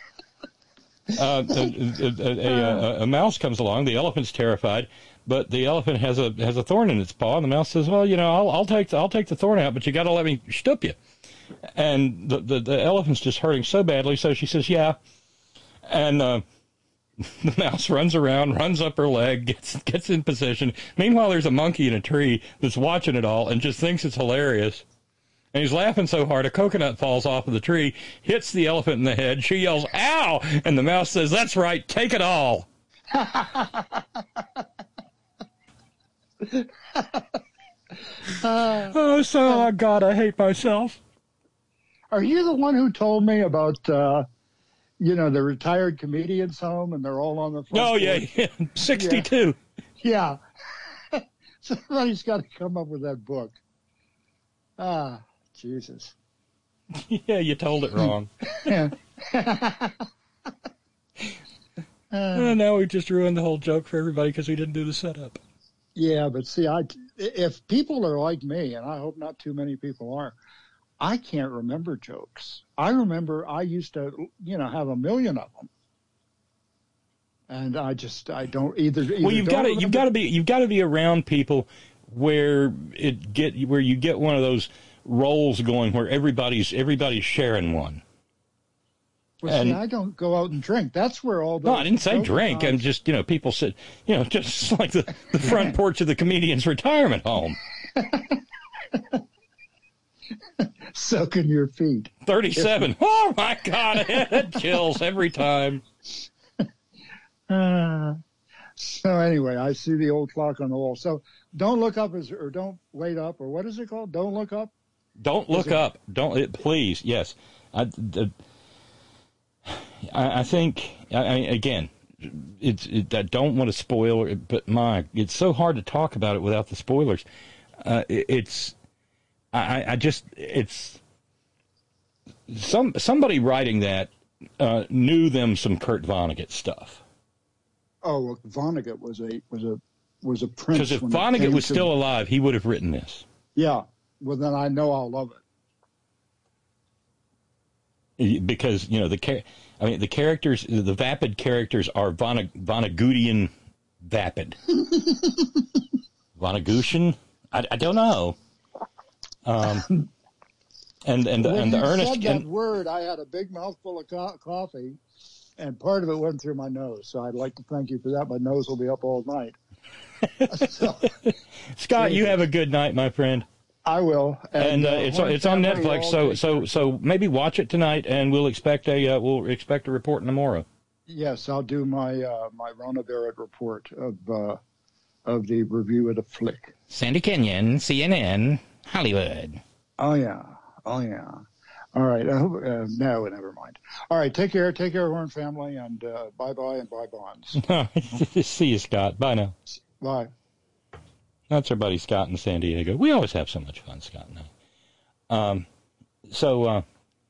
a, a, a, a, a mouse comes along. The elephant's terrified, but the elephant has a has a thorn in its paw, and the mouse says, "Well, you know, I'll I'll take the, I'll take the thorn out, but you got to let me stoop you." And the, the the elephant's just hurting so badly, so she says, "Yeah." And uh, the mouse runs around, runs up her leg, gets gets in position. Meanwhile, there's a monkey in a tree that's watching it all and just thinks it's hilarious. And he's laughing so hard, a coconut falls off of the tree, hits the elephant in the head. She yells, "Ow!" And the mouse says, "That's right, take it all." Oh, so I gotta hate myself. Are you the one who told me about, uh, you know, the retired comedians home and they're all on the front Oh, yeah, yeah. sixty-two. Yeah. yeah. Somebody's got to come up with that book. Ah, Jesus. Yeah, you told it wrong. Yeah. uh, now we just ruined the whole joke for everybody because we didn't do the setup. Yeah, but see, I, if people are like me, and I hope not too many people are, I can't remember jokes. I remember I used to, you know, have a million of them, and I just I don't either. either well, you've got to you've got to be you've got to be around people where it get where you get one of those rolls going where everybody's everybody's sharing one. Well, and, see, I don't go out and drink. That's where all the no, I didn't say drink. I'm just you know people sit you know just like the, the front porch of the comedian's retirement home. Soaking your feet. thirty-seven. Oh, my God. It chills every time. Uh, so anyway, I see the old clock on the wall. So don't look up as, or don't wait up, or what is it called? Don't look up? Don't look it, up. Don't, it, please. Yes. I, I, I think, I, I, again, it's, it, I don't want to spoil it, but my, it's so hard to talk about it without the spoilers. Uh, it, it's, I, I just, it's, some somebody writing that uh, knew them some Kurt Vonnegut stuff. Oh, well, Vonnegut was a, was a, was a prince. Because if Vonnegut was still the... alive, he would have written this. Yeah. Well, then I know I'll love it. Because, you know, the, I mean, the characters, the vapid characters are Vonne, Vonnegutian vapid. Vonnegutian? I, I don't know. Um, and and when and the you Ernest said that and, word, I had a big mouthful of co- coffee, and part of it went through my nose. So I'd like to thank you for that. My nose will be up all night. So, Scott, you have a good night, my friend. I will. And, and uh, it's it's on Netflix, so so so maybe watch it tonight, and we'll expect a uh, we'll expect a report tomorrow. Yes, I'll do my uh, my Rona Barrett report of uh, of the review of the flick. Sandy Kenyon, C N N, Hollywood. Oh yeah, oh yeah. All right. I hope, uh, no, never mind. All right. Take care. Take care, Horn family, and uh, bye bye and bye bonds. See you, Scott. Bye now. Bye. That's our buddy Scott in San Diego. We always have so much fun, Scott and I. Um, so uh,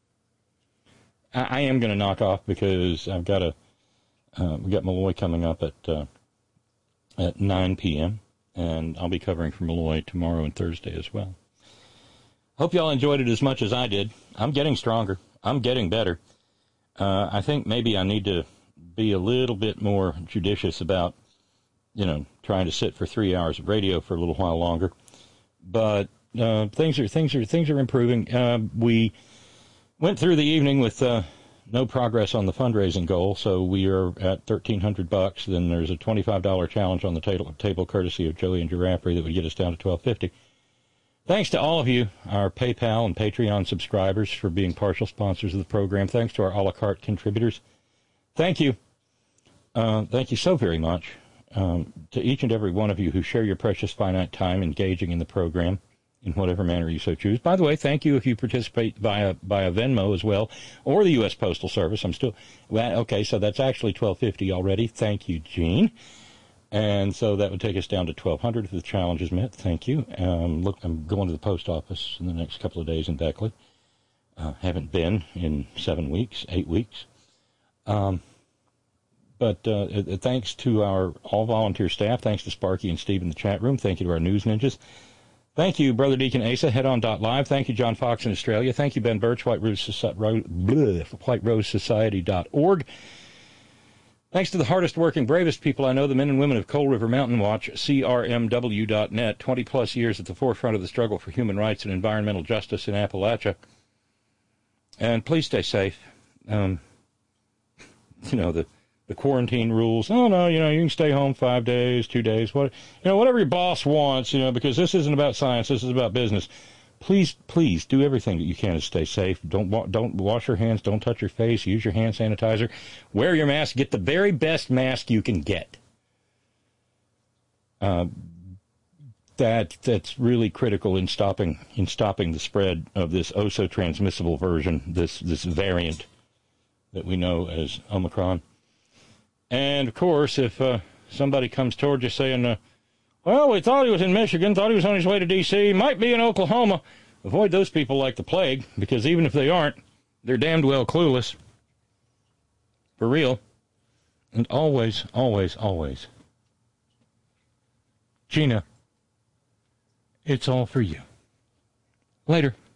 I, I am going to knock off because I've got a uh, we got Malloy coming up at uh, at nine p.m. and I'll be covering for Malloy tomorrow and Thursday as well. Hope y'all enjoyed it as much as I did. I'm getting stronger. I'm getting better. Uh, I think maybe I need to be a little bit more judicious about, you know, trying to sit for three hours of radio for a little while longer. But uh, things are things are things are improving. Uh, we went through the evening with uh, no progress on the fundraising goal, so we are at thirteen hundred bucks. Then there's a twenty-five dollars challenge on the table, table courtesy of Joey and Giraffe that would get us down to twelve fifty. Thanks to all of you, our PayPal and Patreon subscribers, for being partial sponsors of the program. Thanks to our a la carte contributors. Thank you. Uh, thank you so very much um, to each and every one of you who share your precious finite time engaging in the program in whatever manner you so choose. By the way, thank you if you participate via via Venmo as well, or the U S Postal Service. I'm still well, okay. So that's actually twelve fifty already. Thank you, Gene. And so that would take us down to twelve hundred if the challenge is met. Thank you. Um, look, I'm going to the post office in the next couple of days in Beckley. Uh, haven't been in seven weeks, eight weeks. Um, but uh, thanks to our all-volunteer staff. Thanks to Sparky and Steve in the chat room. Thank you to our news ninjas. Thank you, Brother Deacon Asa, headon.live. Thank you, John Fox in Australia. Thank you, Ben Birch, White Rose, Soci- bleh, White Rose Society dot org. Thanks to the hardest working, bravest people I know, the men and women of Coal River Mountain Watch, C R M W dot net, twenty-plus years at the forefront of the struggle for human rights and environmental justice in Appalachia. And please stay safe. Um, you know, the, the quarantine rules. Oh, no, you know, you can stay home five days, two days, what, you know, whatever your boss wants, you know, because this isn't about science, this is about business. Please, please do everything that you can to stay safe. Don't don't wash your hands. Don't touch your face. Use your hand sanitizer. Wear your mask. Get the very best mask you can get. Uh, that that's really critical in stopping in stopping the spread of this oh so transmissible version, this this variant that we know as Omicron. And of course, if uh, somebody comes toward you saying, Uh, well, we thought he was in Michigan, thought he was on his way to D C, might be in Oklahoma. Avoid those people like the plague, because even if they aren't, they're damned well clueless. For real. And always, always, always, Gina, it's all for you. Later.